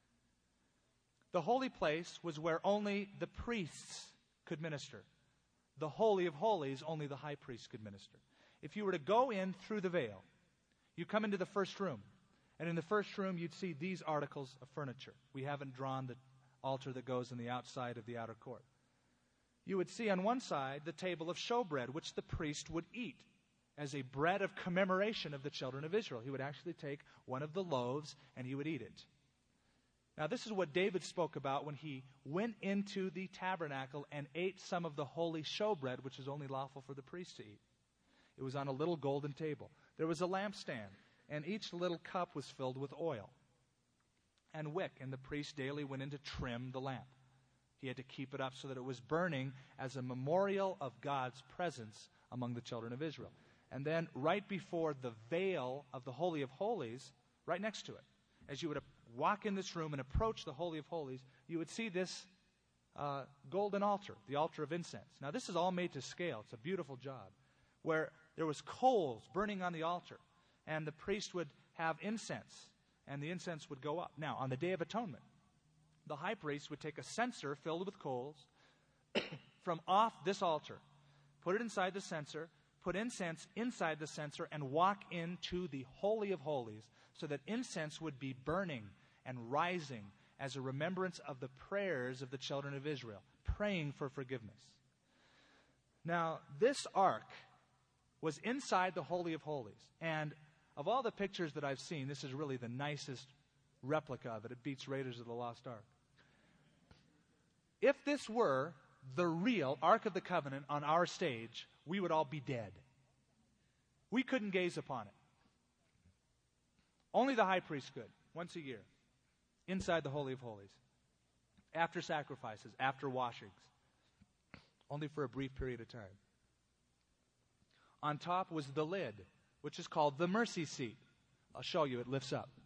The Holy Place was where only the priests could minister. The Holy of Holies, only the high priest could minister. If you were to go in through the veil, you come into the first room. And in the first room, you'd see these articles of furniture. We haven't drawn the altar that goes on the outside of the outer court. You would see on one side the table of showbread, which the priest would eat as a bread of commemoration of the children of Israel. He would actually take one of the loaves and he would eat it. Now, this is what David spoke about when he went into the tabernacle and ate some of the holy showbread, which is only lawful for the priest to eat. It was on a little golden table. There was a lampstand, and each little cup was filled with oil and wick, and the priest daily went in to trim the lamp. He had to keep it up so that it was burning as a memorial of God's presence among the children of Israel. And then right before the veil of the Holy of Holies, right next to it, as you would walk in this room and approach the Holy of Holies, you would see this golden altar, the altar of incense. Now, this is all made to scale. It's a beautiful job, where there was coals burning on the altar, and the priest would have incense, and the incense would go up. Now, on the Day of Atonement, the high priest would take a censer filled with coals from off this altar, put it inside the censer, put incense inside the censer, and walk into the Holy of Holies so that incense would be burning and rising as a remembrance of the prayers of the children of Israel, praying for forgiveness. Now, this ark was inside the Holy of Holies, and of all the pictures that I've seen, this is really the nicest replica of it. It beats Raiders of the Lost Ark. If this were the real Ark of the Covenant on our stage, we would all be dead. We couldn't gaze upon it. Only the high priest could, once a year, inside the Holy of Holies, after sacrifices, after washings, only for a brief period of time. On top was the lid, which is called the mercy seat. I'll show you, it lifts up.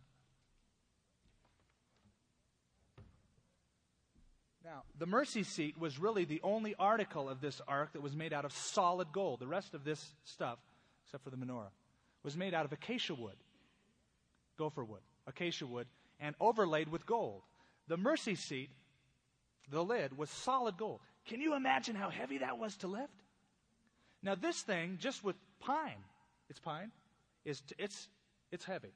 Now, the mercy seat was really the only article of this ark that was made out of solid gold. The rest of this stuff, except for the menorah, was made out of acacia wood, gopher wood, acacia wood, and overlaid with gold. The mercy seat, the lid, was solid gold. Can you imagine how heavy that was to lift? Now, this thing, just with pine, it's pine, it's heavy.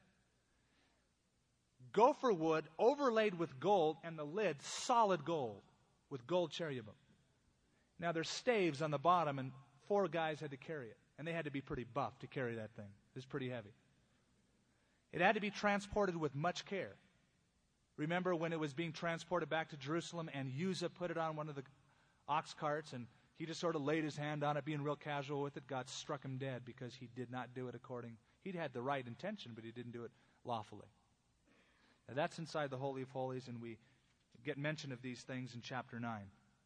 Gopher wood overlaid with gold, and the lid solid gold with gold cherubim. Now, there's staves on the bottom, and 4 guys had to carry it. And they had to be pretty buff to carry that thing. It was pretty heavy. It had to be transported with much care. Remember when it was being transported back to Jerusalem, and Uzzah put it on one of the ox carts, and he just sort of laid his hand on it, being real casual with it. God struck him dead because he did not do it according. He had the right intention, but he didn't do it lawfully. Now, that's inside the Holy of Holies, and we get mention of these things in chapter 9.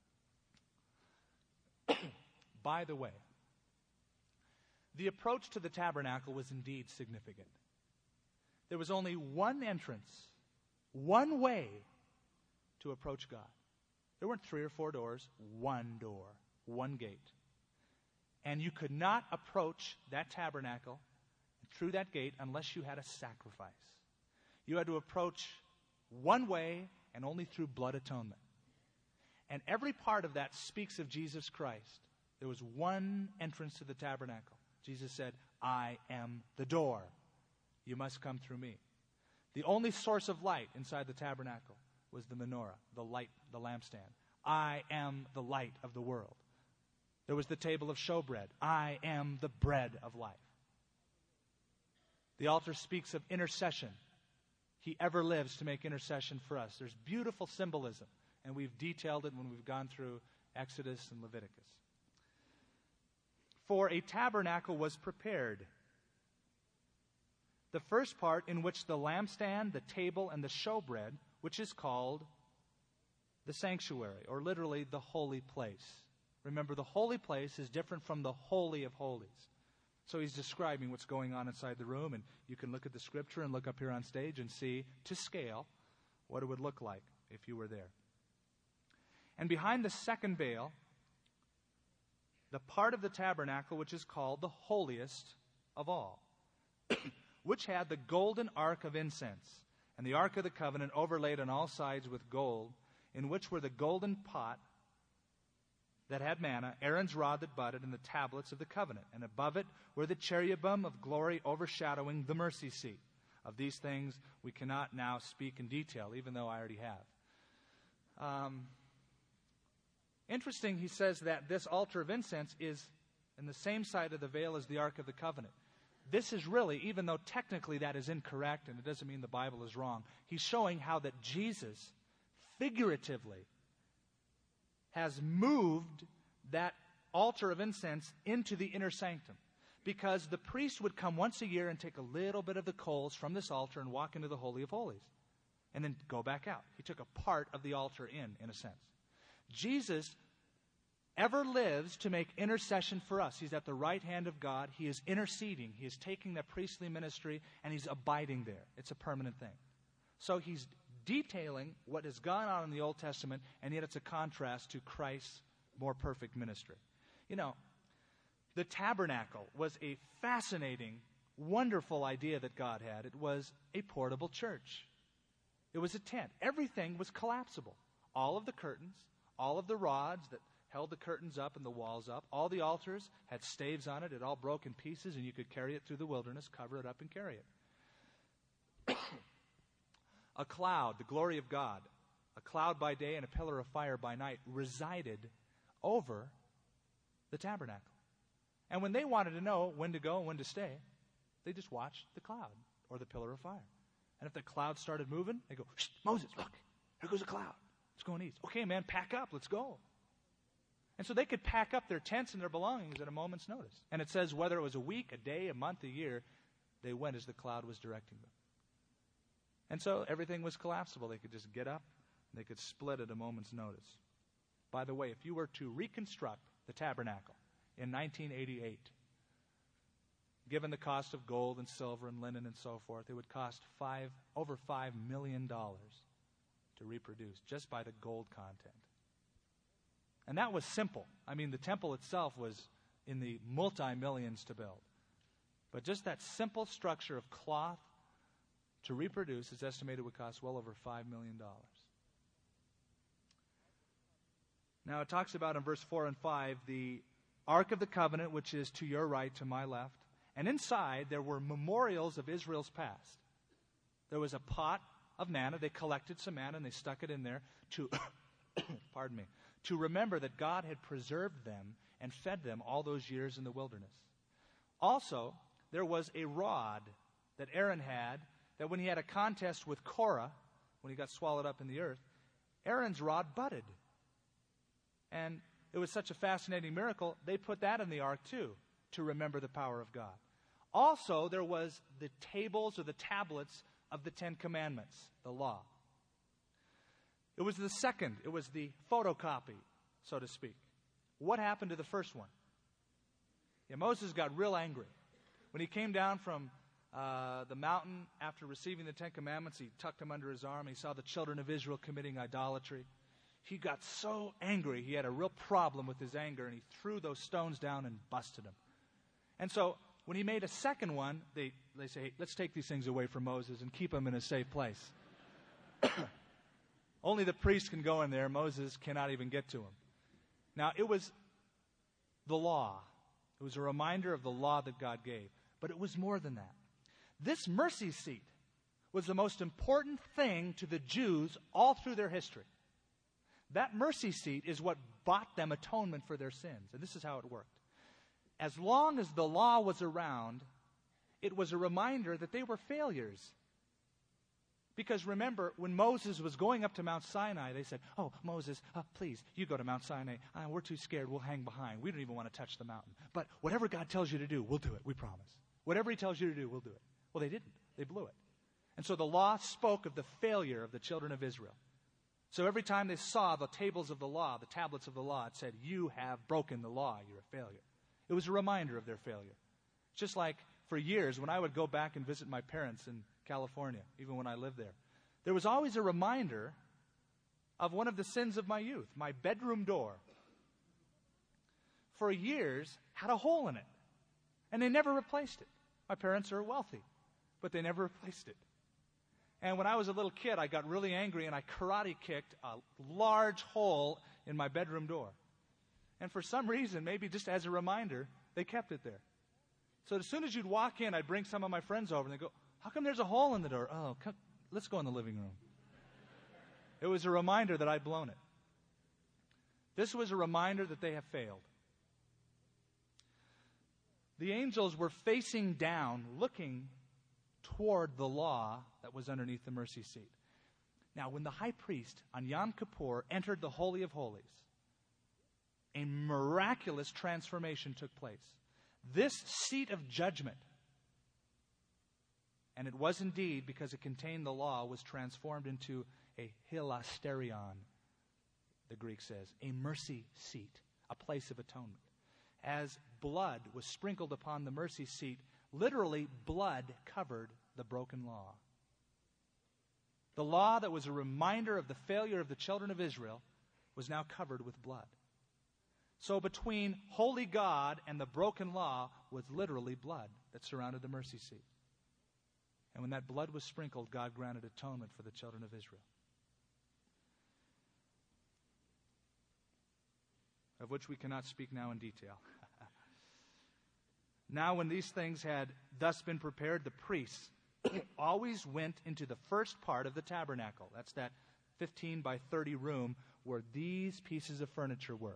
By the way, the approach to the tabernacle was indeed significant. There was only one entrance, one way to approach God. There weren't 3 or 4 doors, one door, one gate. And you could not approach that tabernacle through that gate unless you had a sacrifice. You had to approach one way and only through blood atonement. And every part of that speaks of Jesus Christ. There was one entrance to the tabernacle. Jesus said, I am the door. You must come through me. The only source of light inside the tabernacle was the menorah, the light, the lampstand. I am the light of the world. There was the table of showbread. I am the bread of life. The altar speaks of intercession. He ever lives to make intercession for us. There's beautiful symbolism, and we've detailed it when we've gone through Exodus and Leviticus. For a tabernacle was prepared. The first part, in which the lampstand, the table, and the showbread, which is called the sanctuary, or literally the holy place. Remember, the holy place is different from the Holy of Holies. So he's describing what's going on inside the room, and you can look at the scripture and look up here on stage and see, to scale, what it would look like if you were there. And behind the second veil, the part of the tabernacle which is called the holiest of all, which had the golden ark of incense, and the ark of the covenant overlaid on all sides with gold, in which were the golden pot that had manna, Aaron's rod that budded, and the tablets of the covenant. And above it were the cherubim of glory overshadowing the mercy seat. Of these things we cannot now speak in detail, even though I already have. Interesting, he says that this altar of incense is in the same side of the veil as the Ark of the Covenant. This is really, even though technically that is incorrect, and it doesn't mean the Bible is wrong, he's showing how that Jesus, figuratively, has moved that altar of incense into the inner sanctum. Because the priest would come once a year and take a little bit of the coals from this altar and walk into the Holy of Holies. And then go back out. He took a part of the altar in a sense. Jesus ever lives to make intercession for us. He's at the right hand of God. He is interceding. He is taking that priestly ministry and he's abiding there. It's a permanent thing. So he's detailing what has gone on in the Old Testament, and yet it's a contrast to Christ's more perfect ministry. You know, the tabernacle was a fascinating, wonderful idea that God had. It was a portable church. It was a tent. Everything was collapsible. All of the curtains, all of the rods that held the curtains up and the walls up, all the altars had staves on it. It all broke in pieces, and you could carry it through the wilderness, cover it up, and carry it. A cloud, the glory of God, a cloud by day and a pillar of fire by night, resided over the tabernacle. And when they wanted to know when to go and when to stay, they just watched the cloud or the pillar of fire. And if the cloud started moving, they go, "Shh, Moses, look, here goes a cloud. It's going east." "Okay, man, pack up, let's go." And so they could pack up their tents and their belongings at a moment's notice. And it says whether it was a week, a day, a month, a year, they went as the cloud was directing them. And so everything was collapsible. They could just get up, and they could split at a moment's notice. By the way, if you were to reconstruct the tabernacle in 1988, given the cost of gold and silver and linen and so forth, it would cost over $5 million to reproduce just by the gold content. And that was simple. I mean, the temple itself was in the multi-millions to build. But just that simple structure of cloth to reproduce is estimated would cost well over $5 million. Now it talks about in verse 4 and 5 the Ark of the Covenant, which is to your right, to my left. And inside there were memorials of Israel's past. There was a pot of manna. They collected some manna and they stuck it in there to, pardon me, to remember that God had preserved them and fed them all those years in the wilderness. Also, there was a rod that Aaron had, that when he had a contest with Korah, when he got swallowed up in the earth, Aaron's rod budded. And it was such a fascinating miracle, they put that in the ark too, to remember the power of God. Also, there was the tables or the tablets of the Ten Commandments, the law. It was the second. It was the photocopy, so to speak. What happened to the first one? Yeah, Moses got real angry. When he came down from the mountain after receiving the Ten Commandments, he tucked them under his arm. He saw the children of Israel committing idolatry. He got so angry, he had a real problem with his anger, and he threw those stones down and busted them. And so when he made a second one, they say, "Hey, let's take these things away from Moses and keep them in a safe place." Only the priest can go in there. Moses cannot even get to him. Now, it was the law. It was a reminder of the law that God gave. But it was more than that. This mercy seat was the most important thing to the Jews all through their history. That mercy seat is what bought them atonement for their sins. And this is how it worked. As long as the law was around, it was a reminder that they were failures. Because remember, when Moses was going up to Mount Sinai, they said, "Oh, Moses, please, you go to Mount Sinai. We're too scared. We'll hang behind. We don't even want to touch the mountain. But whatever God tells you to do, we'll do it. We promise. Whatever He tells you to do, we'll do it." Well, they didn't. They blew it. And so the law spoke of the failure of the children of Israel. So every time they saw the tables of the law, the tablets of the law, it said, "You have broken the law. You're a failure." It was a reminder of their failure. Just like for years, when I would go back and visit my parents in California, even when I lived there was always a reminder of one of the sins of my youth. My bedroom door, for years, had a hole in it, and they never replaced it. My parents are wealthy, but they never replaced it. And when I was a little kid, I got really angry, and I karate kicked a large hole in my bedroom door. And for some reason, maybe just as a reminder, they kept it there. So as soon as you'd walk in, I'd bring some of my friends over, and they'd go, "How come there's a hole in the door?" "Oh, come, let's go in the living room." It was a reminder that I'd blown it. This was a reminder that they have failed. The angels were facing down, looking toward the law that was underneath the mercy seat. Now, when the high priest on Yom Kippur entered the Holy of Holies, a miraculous transformation took place. This seat of judgment, and it was indeed because it contained the law, was transformed into a hilasterion, the Greek says, a mercy seat, a place of atonement. As blood was sprinkled upon the mercy seat, literally blood covered the broken law. The law that was a reminder of the failure of the children of Israel was now covered with blood. So between holy God and the broken law was literally blood that surrounded the mercy seat. And when that blood was sprinkled, God granted atonement for the children of Israel, of which we cannot speak now in detail. Now when these things had thus been prepared, the priests always went into the first part of the tabernacle. That's that 15 by 30 room where these pieces of furniture were,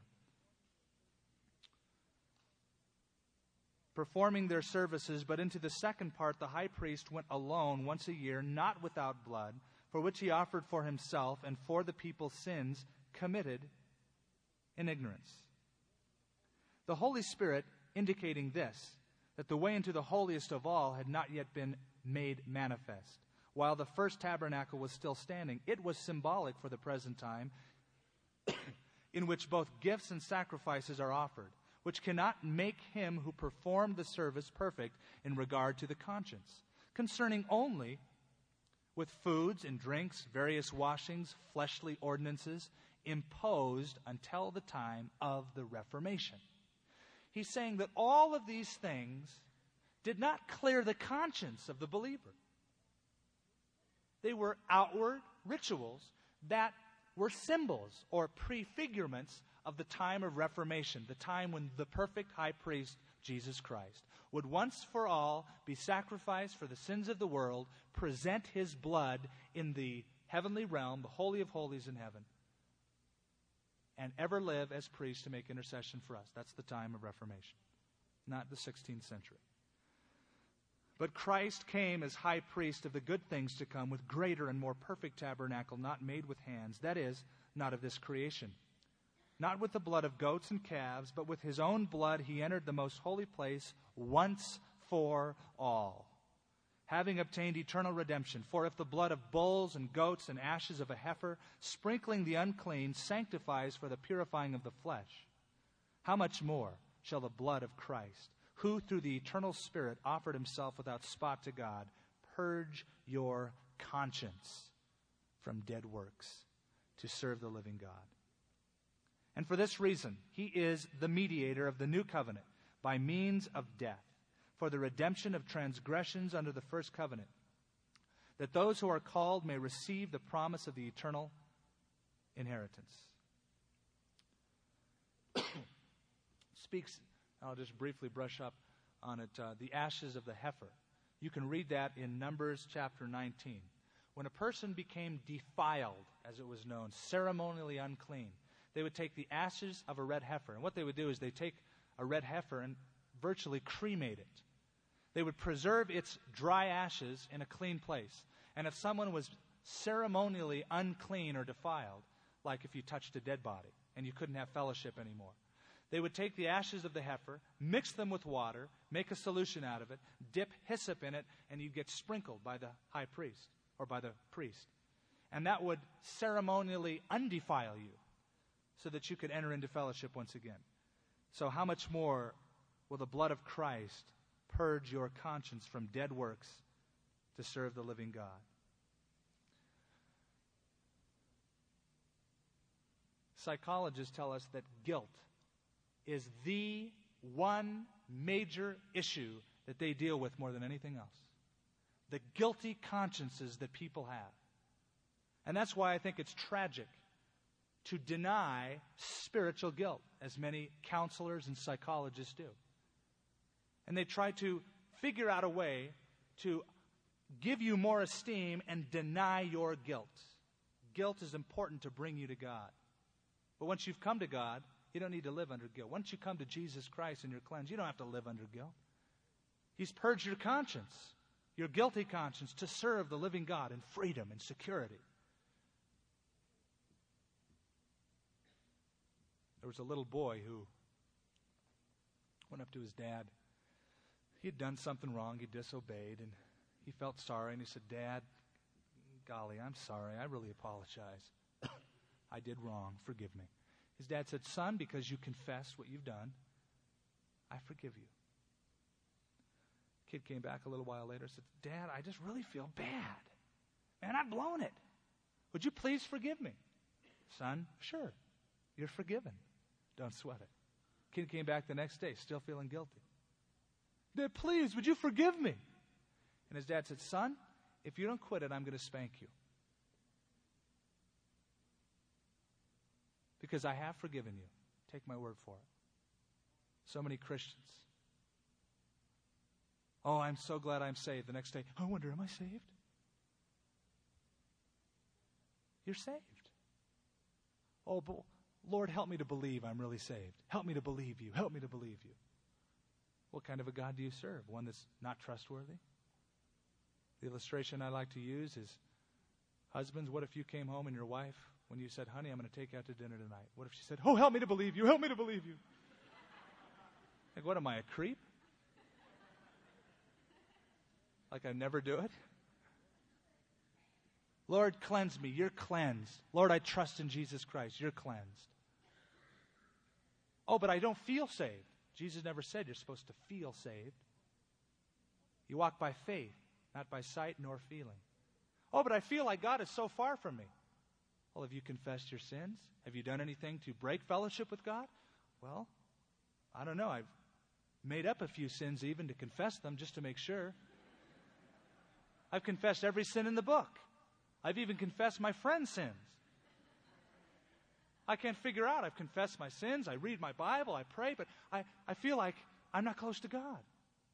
performing their services. But into the second part the high priest went alone once a year, not without blood, for which he offered for himself and for the people's sins committed in ignorance. The Holy Spirit indicating this, that the way into the holiest of all had not yet been made manifest. While the first tabernacle was still standing, it was symbolic for the present time in which both gifts and sacrifices are offered, which cannot make him who performed the service perfect in regard to the conscience, concerning only with foods and drinks, various washings, fleshly ordinances, imposed until the time of the Reformation. He's saying that all of these things did not clear the conscience of the believer. They were outward rituals that were symbols or prefigurements of the time of Reformation, the time when the perfect high priest, Jesus Christ, would once for all be sacrificed for the sins of the world, present his blood in the heavenly realm, the Holy of Holies in heaven, and ever live as priest to make intercession for us. That's the time of Reformation, not the 16th century. But Christ came as high priest of the good things to come with greater and more perfect tabernacle, not made with hands, that is, not of this creation. Not with the blood of goats and calves, but with his own blood he entered the most holy place once for all, having obtained eternal redemption. For if the blood of bulls and goats and ashes of a heifer, sprinkling the unclean, sanctifies for the purifying of the flesh, how much more shall the blood of Christ, who through the eternal Spirit offered himself without spot to God, purge your conscience from dead works to serve the living God. And for this reason, he is the mediator of the new covenant by means of death, for the redemption of transgressions under the first covenant, that those who are called may receive the promise of the eternal inheritance. Speaks, I'll just briefly brush up on it, the ashes of the heifer. You can read that in Numbers chapter 19. When a person became defiled, as it was known, ceremonially unclean, they would take the ashes of a red heifer. And what they would do is they take a red heifer and virtually cremate it. They would preserve its dry ashes in a clean place. And if someone was ceremonially unclean or defiled, like if you touched a dead body and you couldn't have fellowship anymore. They would take the ashes of the heifer, mix them with water, make a solution out of it, dip hyssop in it, and you'd get sprinkled by the high priest or by the priest. And that would ceremonially undefile you so that you could enter into fellowship once again. So how much more will the blood of Christ purge your conscience from dead works to serve the living God? Psychologists tell us that guilt is the one major issue that they deal with more than anything else. The guilty consciences that people have. And that's why I think it's tragic to deny spiritual guilt, as many counselors and psychologists do. And they try to figure out a way to give you more esteem and deny your guilt. Guilt is important to bring you to God. But once you've come to God, you don't need to live under guilt. Once you come to Jesus Christ and you're cleansed, you don't have to live under guilt. He's purged your conscience, your guilty conscience, to serve the living God in freedom and security. There was a little boy who went up to his dad. He had done something wrong. He disobeyed, and he felt sorry. And he said, "Dad, golly, I'm sorry. I really apologize. I did wrong. Forgive me." His dad said, "Son, because you confessed what you've done, I forgive you." Kid came back a little while later and said, "Dad, I just really feel bad. Man, I've blown it. Would you please forgive me?" "Son, sure. You're forgiven. Don't sweat it." Kid came back the next day, still feeling guilty. "Dad, please, would you forgive me?" And his dad said, "Son, if you don't quit it, I'm going to spank you. Because I have forgiven you. Take my word for it." So many Christians. "Oh, I'm so glad I'm saved." The next day, "I wonder, am I saved?" You're saved. "Oh, but Lord, help me to believe I'm really saved. Help me to believe you. Help me to believe you." What kind of a God do you serve? One that's not trustworthy? The illustration I like to use is, husbands, what if you came home and your wife, when you said, "Honey, I'm going to take you out to dinner tonight," what if she said, "Oh, help me to believe you. Help me to believe you." Like, what am I, a creep? Like I never do it? "Lord, cleanse me." You're cleansed. "Lord, I trust in Jesus Christ." You're cleansed. "Oh, but I don't feel saved." Jesus never said you're supposed to feel saved. You walk by faith, not by sight nor feeling. "Oh, but I feel like God is so far from me." Well, have you confessed your sins? Have you done anything to break fellowship with God? Well, I don't know. I've made up a few sins even to confess them just to make sure. I've confessed every sin in the book. I've even confessed my friend's sins. I can't figure out. I've confessed my sins. I read my Bible. I pray, but I feel like I'm not close to God.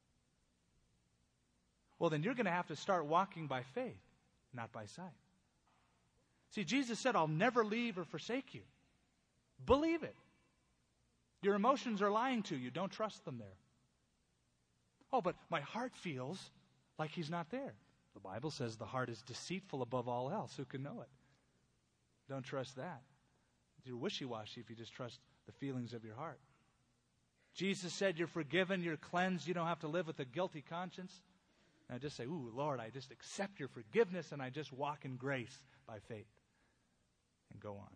Well, then you're going to have to start walking by faith, not by sight. See, Jesus said, "I'll never leave or forsake you." Believe it. Your emotions are lying to you. Don't trust them there. "Oh, but my heart feels like He's not there." The Bible says the heart is deceitful above all else. Who can know it? Don't trust that. You're wishy-washy if you just trust the feelings of your heart. Jesus said you're forgiven, you're cleansed, you don't have to live with a guilty conscience. Now just say, "Ooh, Lord, I just accept your forgiveness and I just walk in grace by faith." And go on.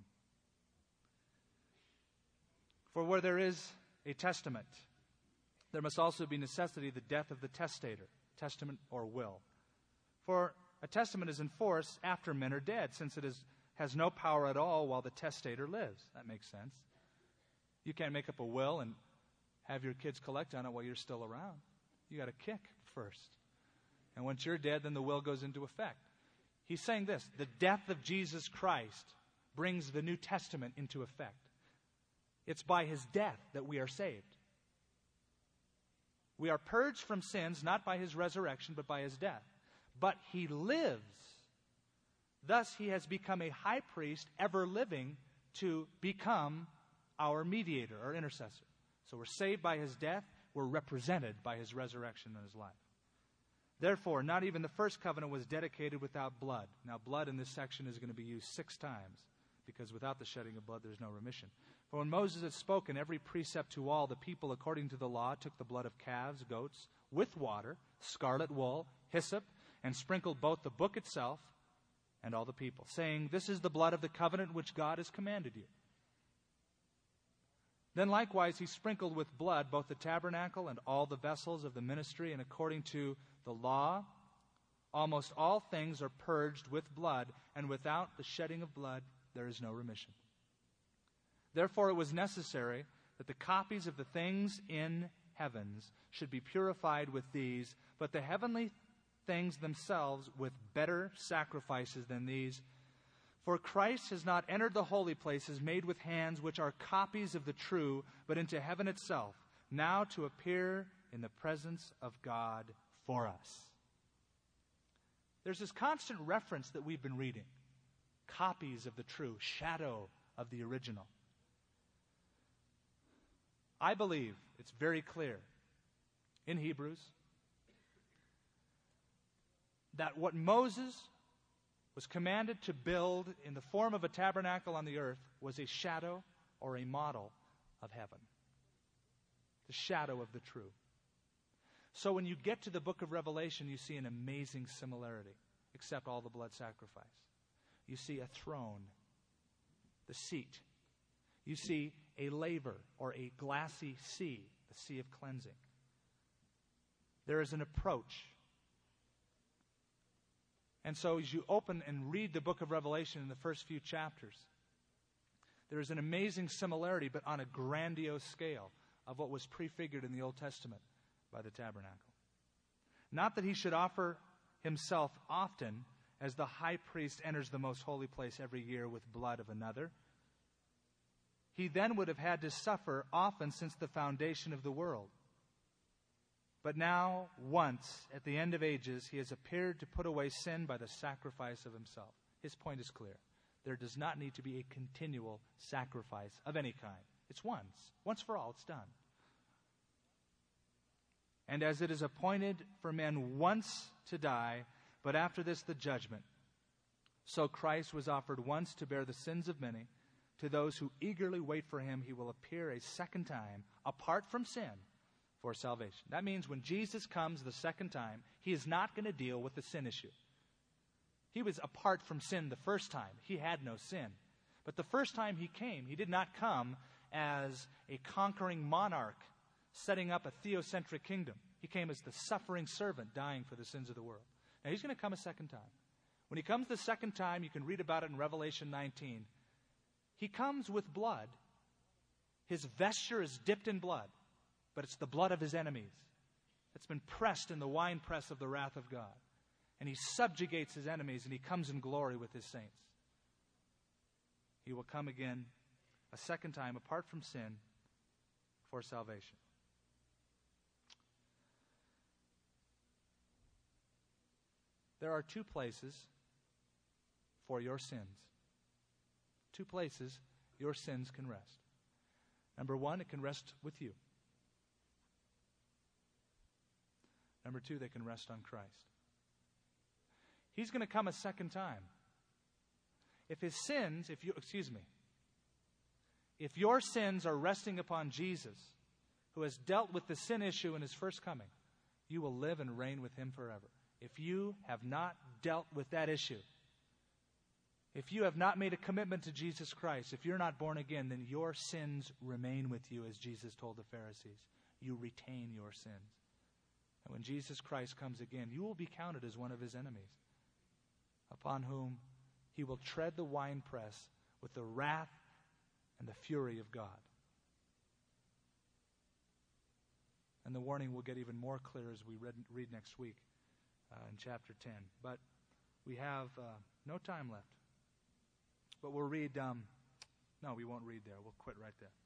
For where there is a testament, there must also be necessity the death of the testator, testament or will. For a testament is in force after men are dead, since it has no power at all while the testator lives. That makes sense. You can't make up a will and have your kids collect on it while you're still around. You got to kick first. And once you're dead, then the will goes into effect. He's saying this: the death of Jesus Christ brings the New Testament into effect. It's by His death that we are saved. We are purged from sins not by His resurrection, but by His death. But He lives. Thus He has become a high priest, ever living, to become our mediator or intercessor. So we're saved by His death. We're represented by His resurrection and His life. Therefore, not even the first covenant was dedicated without blood. Now, blood in this section is going to be used 6 times, because without the shedding of blood, there's no remission. For when Moses had spoken every precept to all, the people, according to the law, took the blood of calves, goats, with water, scarlet wool, hyssop, and sprinkled both the book itself and all the people, saying, "This is the blood of the covenant which God has commanded you." Then likewise he sprinkled with blood both the tabernacle and all the vessels of the ministry, and according to the law, almost all things are purged with blood, and without the shedding of blood there is no remission. Therefore it was necessary that the copies of the things in heavens should be purified with these, but the heavenly things themselves with better sacrifices than these. For Christ has not entered the holy places made with hands, which are copies of the true, but into heaven itself, now to appear in the presence of God for us. There's this constant reference that we've been reading. Copies of the true, shadow of the original. I believe it's very clear in Hebrews that what Moses was commanded to build in the form of a tabernacle on the earth was a shadow or a model of heaven. The shadow of the true. So when you get to the book of Revelation, you see an amazing similarity, except all the blood sacrifice. You see a throne, the seat. You see a laver or a glassy sea, the sea of cleansing. There is an approach. And so as you open and read the book of Revelation in the first few chapters, there is an amazing similarity, but on a grandiose scale, of what was prefigured in the Old Testament by the tabernacle. Not that he should offer himself often, as the high priest enters the most holy place every year with blood of another. He then would have had to suffer often since the foundation of the world. But now, once, at the end of ages, he has appeared to put away sin by the sacrifice of himself. His point is clear. There does not need to be a continual sacrifice of any kind. It's once. Once for all, it's done. And as it is appointed for men once to die, but after this the judgment, so Christ was offered once to bear the sins of many. To those who eagerly wait for him, he will appear a second time, apart from sin, for salvation. That means when Jesus comes the second time, he is not going to deal with the sin issue. He was apart from sin the first time. He had no sin. But the first time he came, he did not come as a conquering monarch setting up a theocentric kingdom. He came as the suffering servant dying for the sins of the world. Now he's going to come a second time. When he comes the second time, you can read about it in Revelation 19. He comes with blood. His vesture is dipped in blood, but it's the blood of his enemies. It's been pressed in the winepress of the wrath of God. And he subjugates his enemies, and he comes in glory with his saints. He will come again a second time, apart from sin, for salvation. There are 2 places for your sins. 2 places your sins can rest. Number 1, it can rest with you. Number 2, they can rest on Christ. He's going to come a second time. If your sins are resting upon Jesus, who has dealt with the sin issue in his first coming, you will live and reign with him forever. If you have not dealt with that issue, if you have not made a commitment to Jesus Christ, if you're not born again, then your sins remain with you, as Jesus told the Pharisees. You retain your sins. And when Jesus Christ comes again, you will be counted as one of his enemies, upon whom he will tread the winepress with the wrath and the fury of God. And the warning will get even more clear as we read next week in chapter 10. But we have no time left. But we'll read, no, we won't read there. We'll quit right there.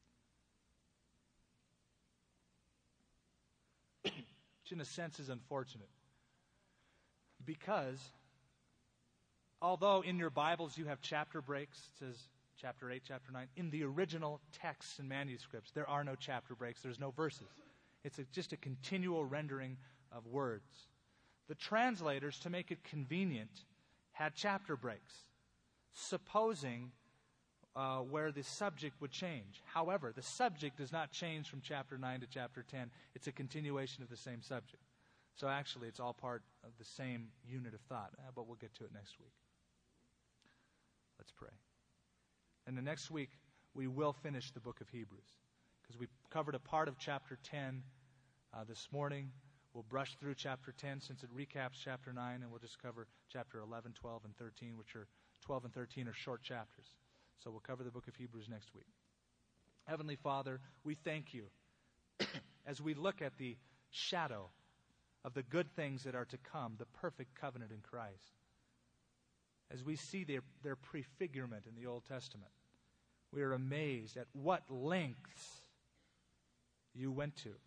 Which in a sense is unfortunate. Because, although in your Bibles you have chapter breaks, it says chapter 8, chapter 9, in the original texts and manuscripts, there are no chapter breaks, there's no verses. It's just a continual rendering of words. The translators, to make it convenient, had chapter breaks, supposing where the subject would change. However, the subject does not change from chapter 9 to chapter 10. It's a continuation of the same subject. So actually, it's all part of the same unit of thought, but we'll get to it next week. Let's pray. And the next week, we will finish the book of Hebrews, because we covered a part of chapter 10 this morning. We'll brush through chapter 10 since it recaps chapter 9, and we'll just cover chapter 11, 12, and 13, which are 12 and 13 are short chapters. So we'll cover the book of Hebrews next week. Heavenly Father, we thank you as we look at the shadow of the good things that are to come, the perfect covenant in Christ. As we see their prefigurement in the Old Testament, we are amazed at what lengths you went to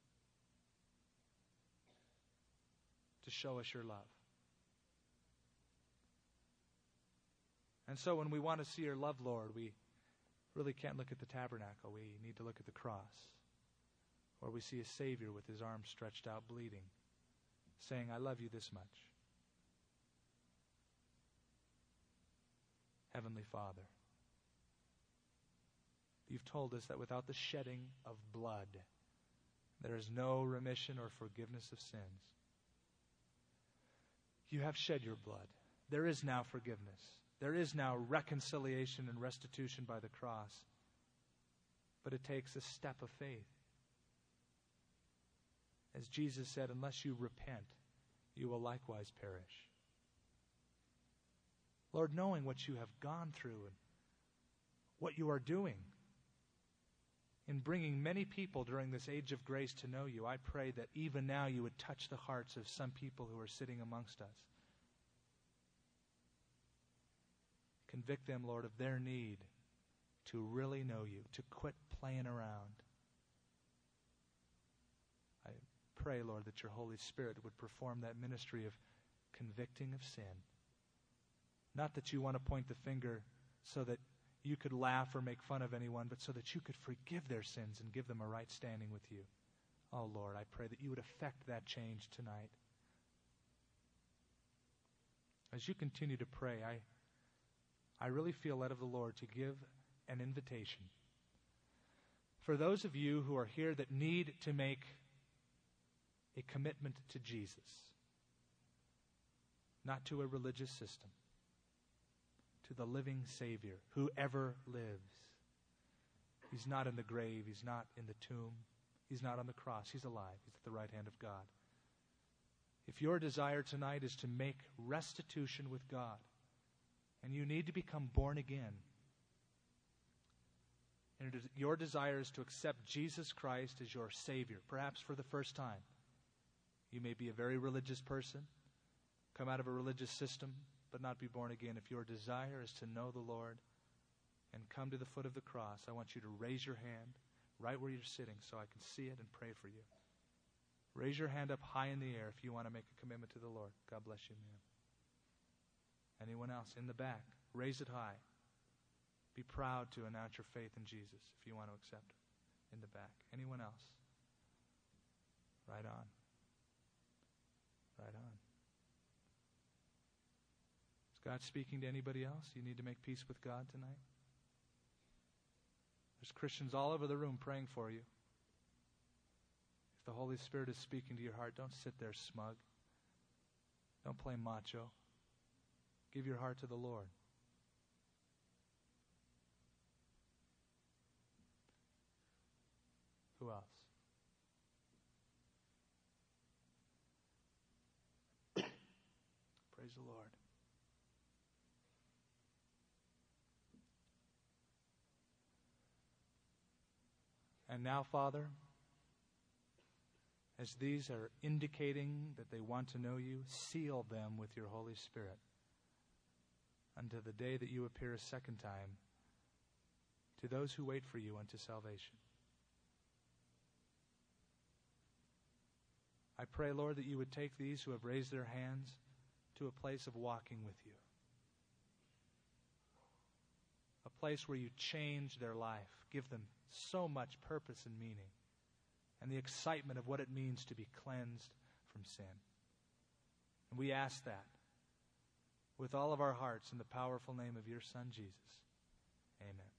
show us your love. And so when we want to see your love, Lord, we really can't look at the tabernacle. We need to look at the cross, where we see a Savior with his arms stretched out, bleeding, saying, I love you this much. Heavenly Father, you've told us that without the shedding of blood, there is no remission or forgiveness of sins. You have shed your blood. There is now forgiveness. There is now reconciliation and restitution by the cross. But it takes a step of faith. As Jesus said, unless you repent, you will likewise perish. Lord, knowing what you have gone through and what you are doing in bringing many people during this age of grace to know you, I pray that even now you would touch the hearts of some people who are sitting amongst us. Convict them, Lord, of their need to really know you, to quit playing around. I pray, Lord, that your Holy Spirit would perform that ministry of convicting of sin. Not that you want to point the finger so that you could laugh or make fun of anyone, but so that you could forgive their sins and give them a right standing with you. Oh, Lord, I pray that you would effect that change tonight. As you continue to pray, I really feel led of the Lord to give an invitation. For those of you who are here that need to make a commitment to Jesus, not to a religious system, to the living Savior who ever lives. He's not in the grave. He's not in the tomb. He's not on the cross. He's alive. He's at the right hand of God. If your desire tonight is to make restitution with God, and you need to become born again, and your desire is to accept Jesus Christ as your Savior, perhaps for the first time. You may be a very religious person, come out of a religious system, but not be born again. If your desire is to know the Lord and come to the foot of the cross, I want you to raise your hand right where you're sitting so I can see it and pray for you. Raise your hand up high in the air if you want to make a commitment to the Lord. God bless you, ma'am. Anyone else in the back? Raise it high. Be proud to announce your faith in Jesus if you want to accept it. In the back. Anyone else? Right on. Right on. Is God speaking to anybody else? You need to make peace with God tonight? There's Christians all over the room praying for you. If the Holy Spirit is speaking to your heart, don't sit there smug. Don't play macho. Give your heart to the Lord. Who else? Praise the Lord. And now, Father, as these are indicating that they want to know you, seal them with your Holy Spirit unto the day that you appear a second time to those who wait for you unto salvation. I pray, Lord, that you would take these who have raised their hands to a place of walking with you. A place where you change their life, give them so much purpose and meaning, and the excitement of what it means to be cleansed from sin. And we ask that with all of our hearts in the powerful name of your Son, Jesus. Amen.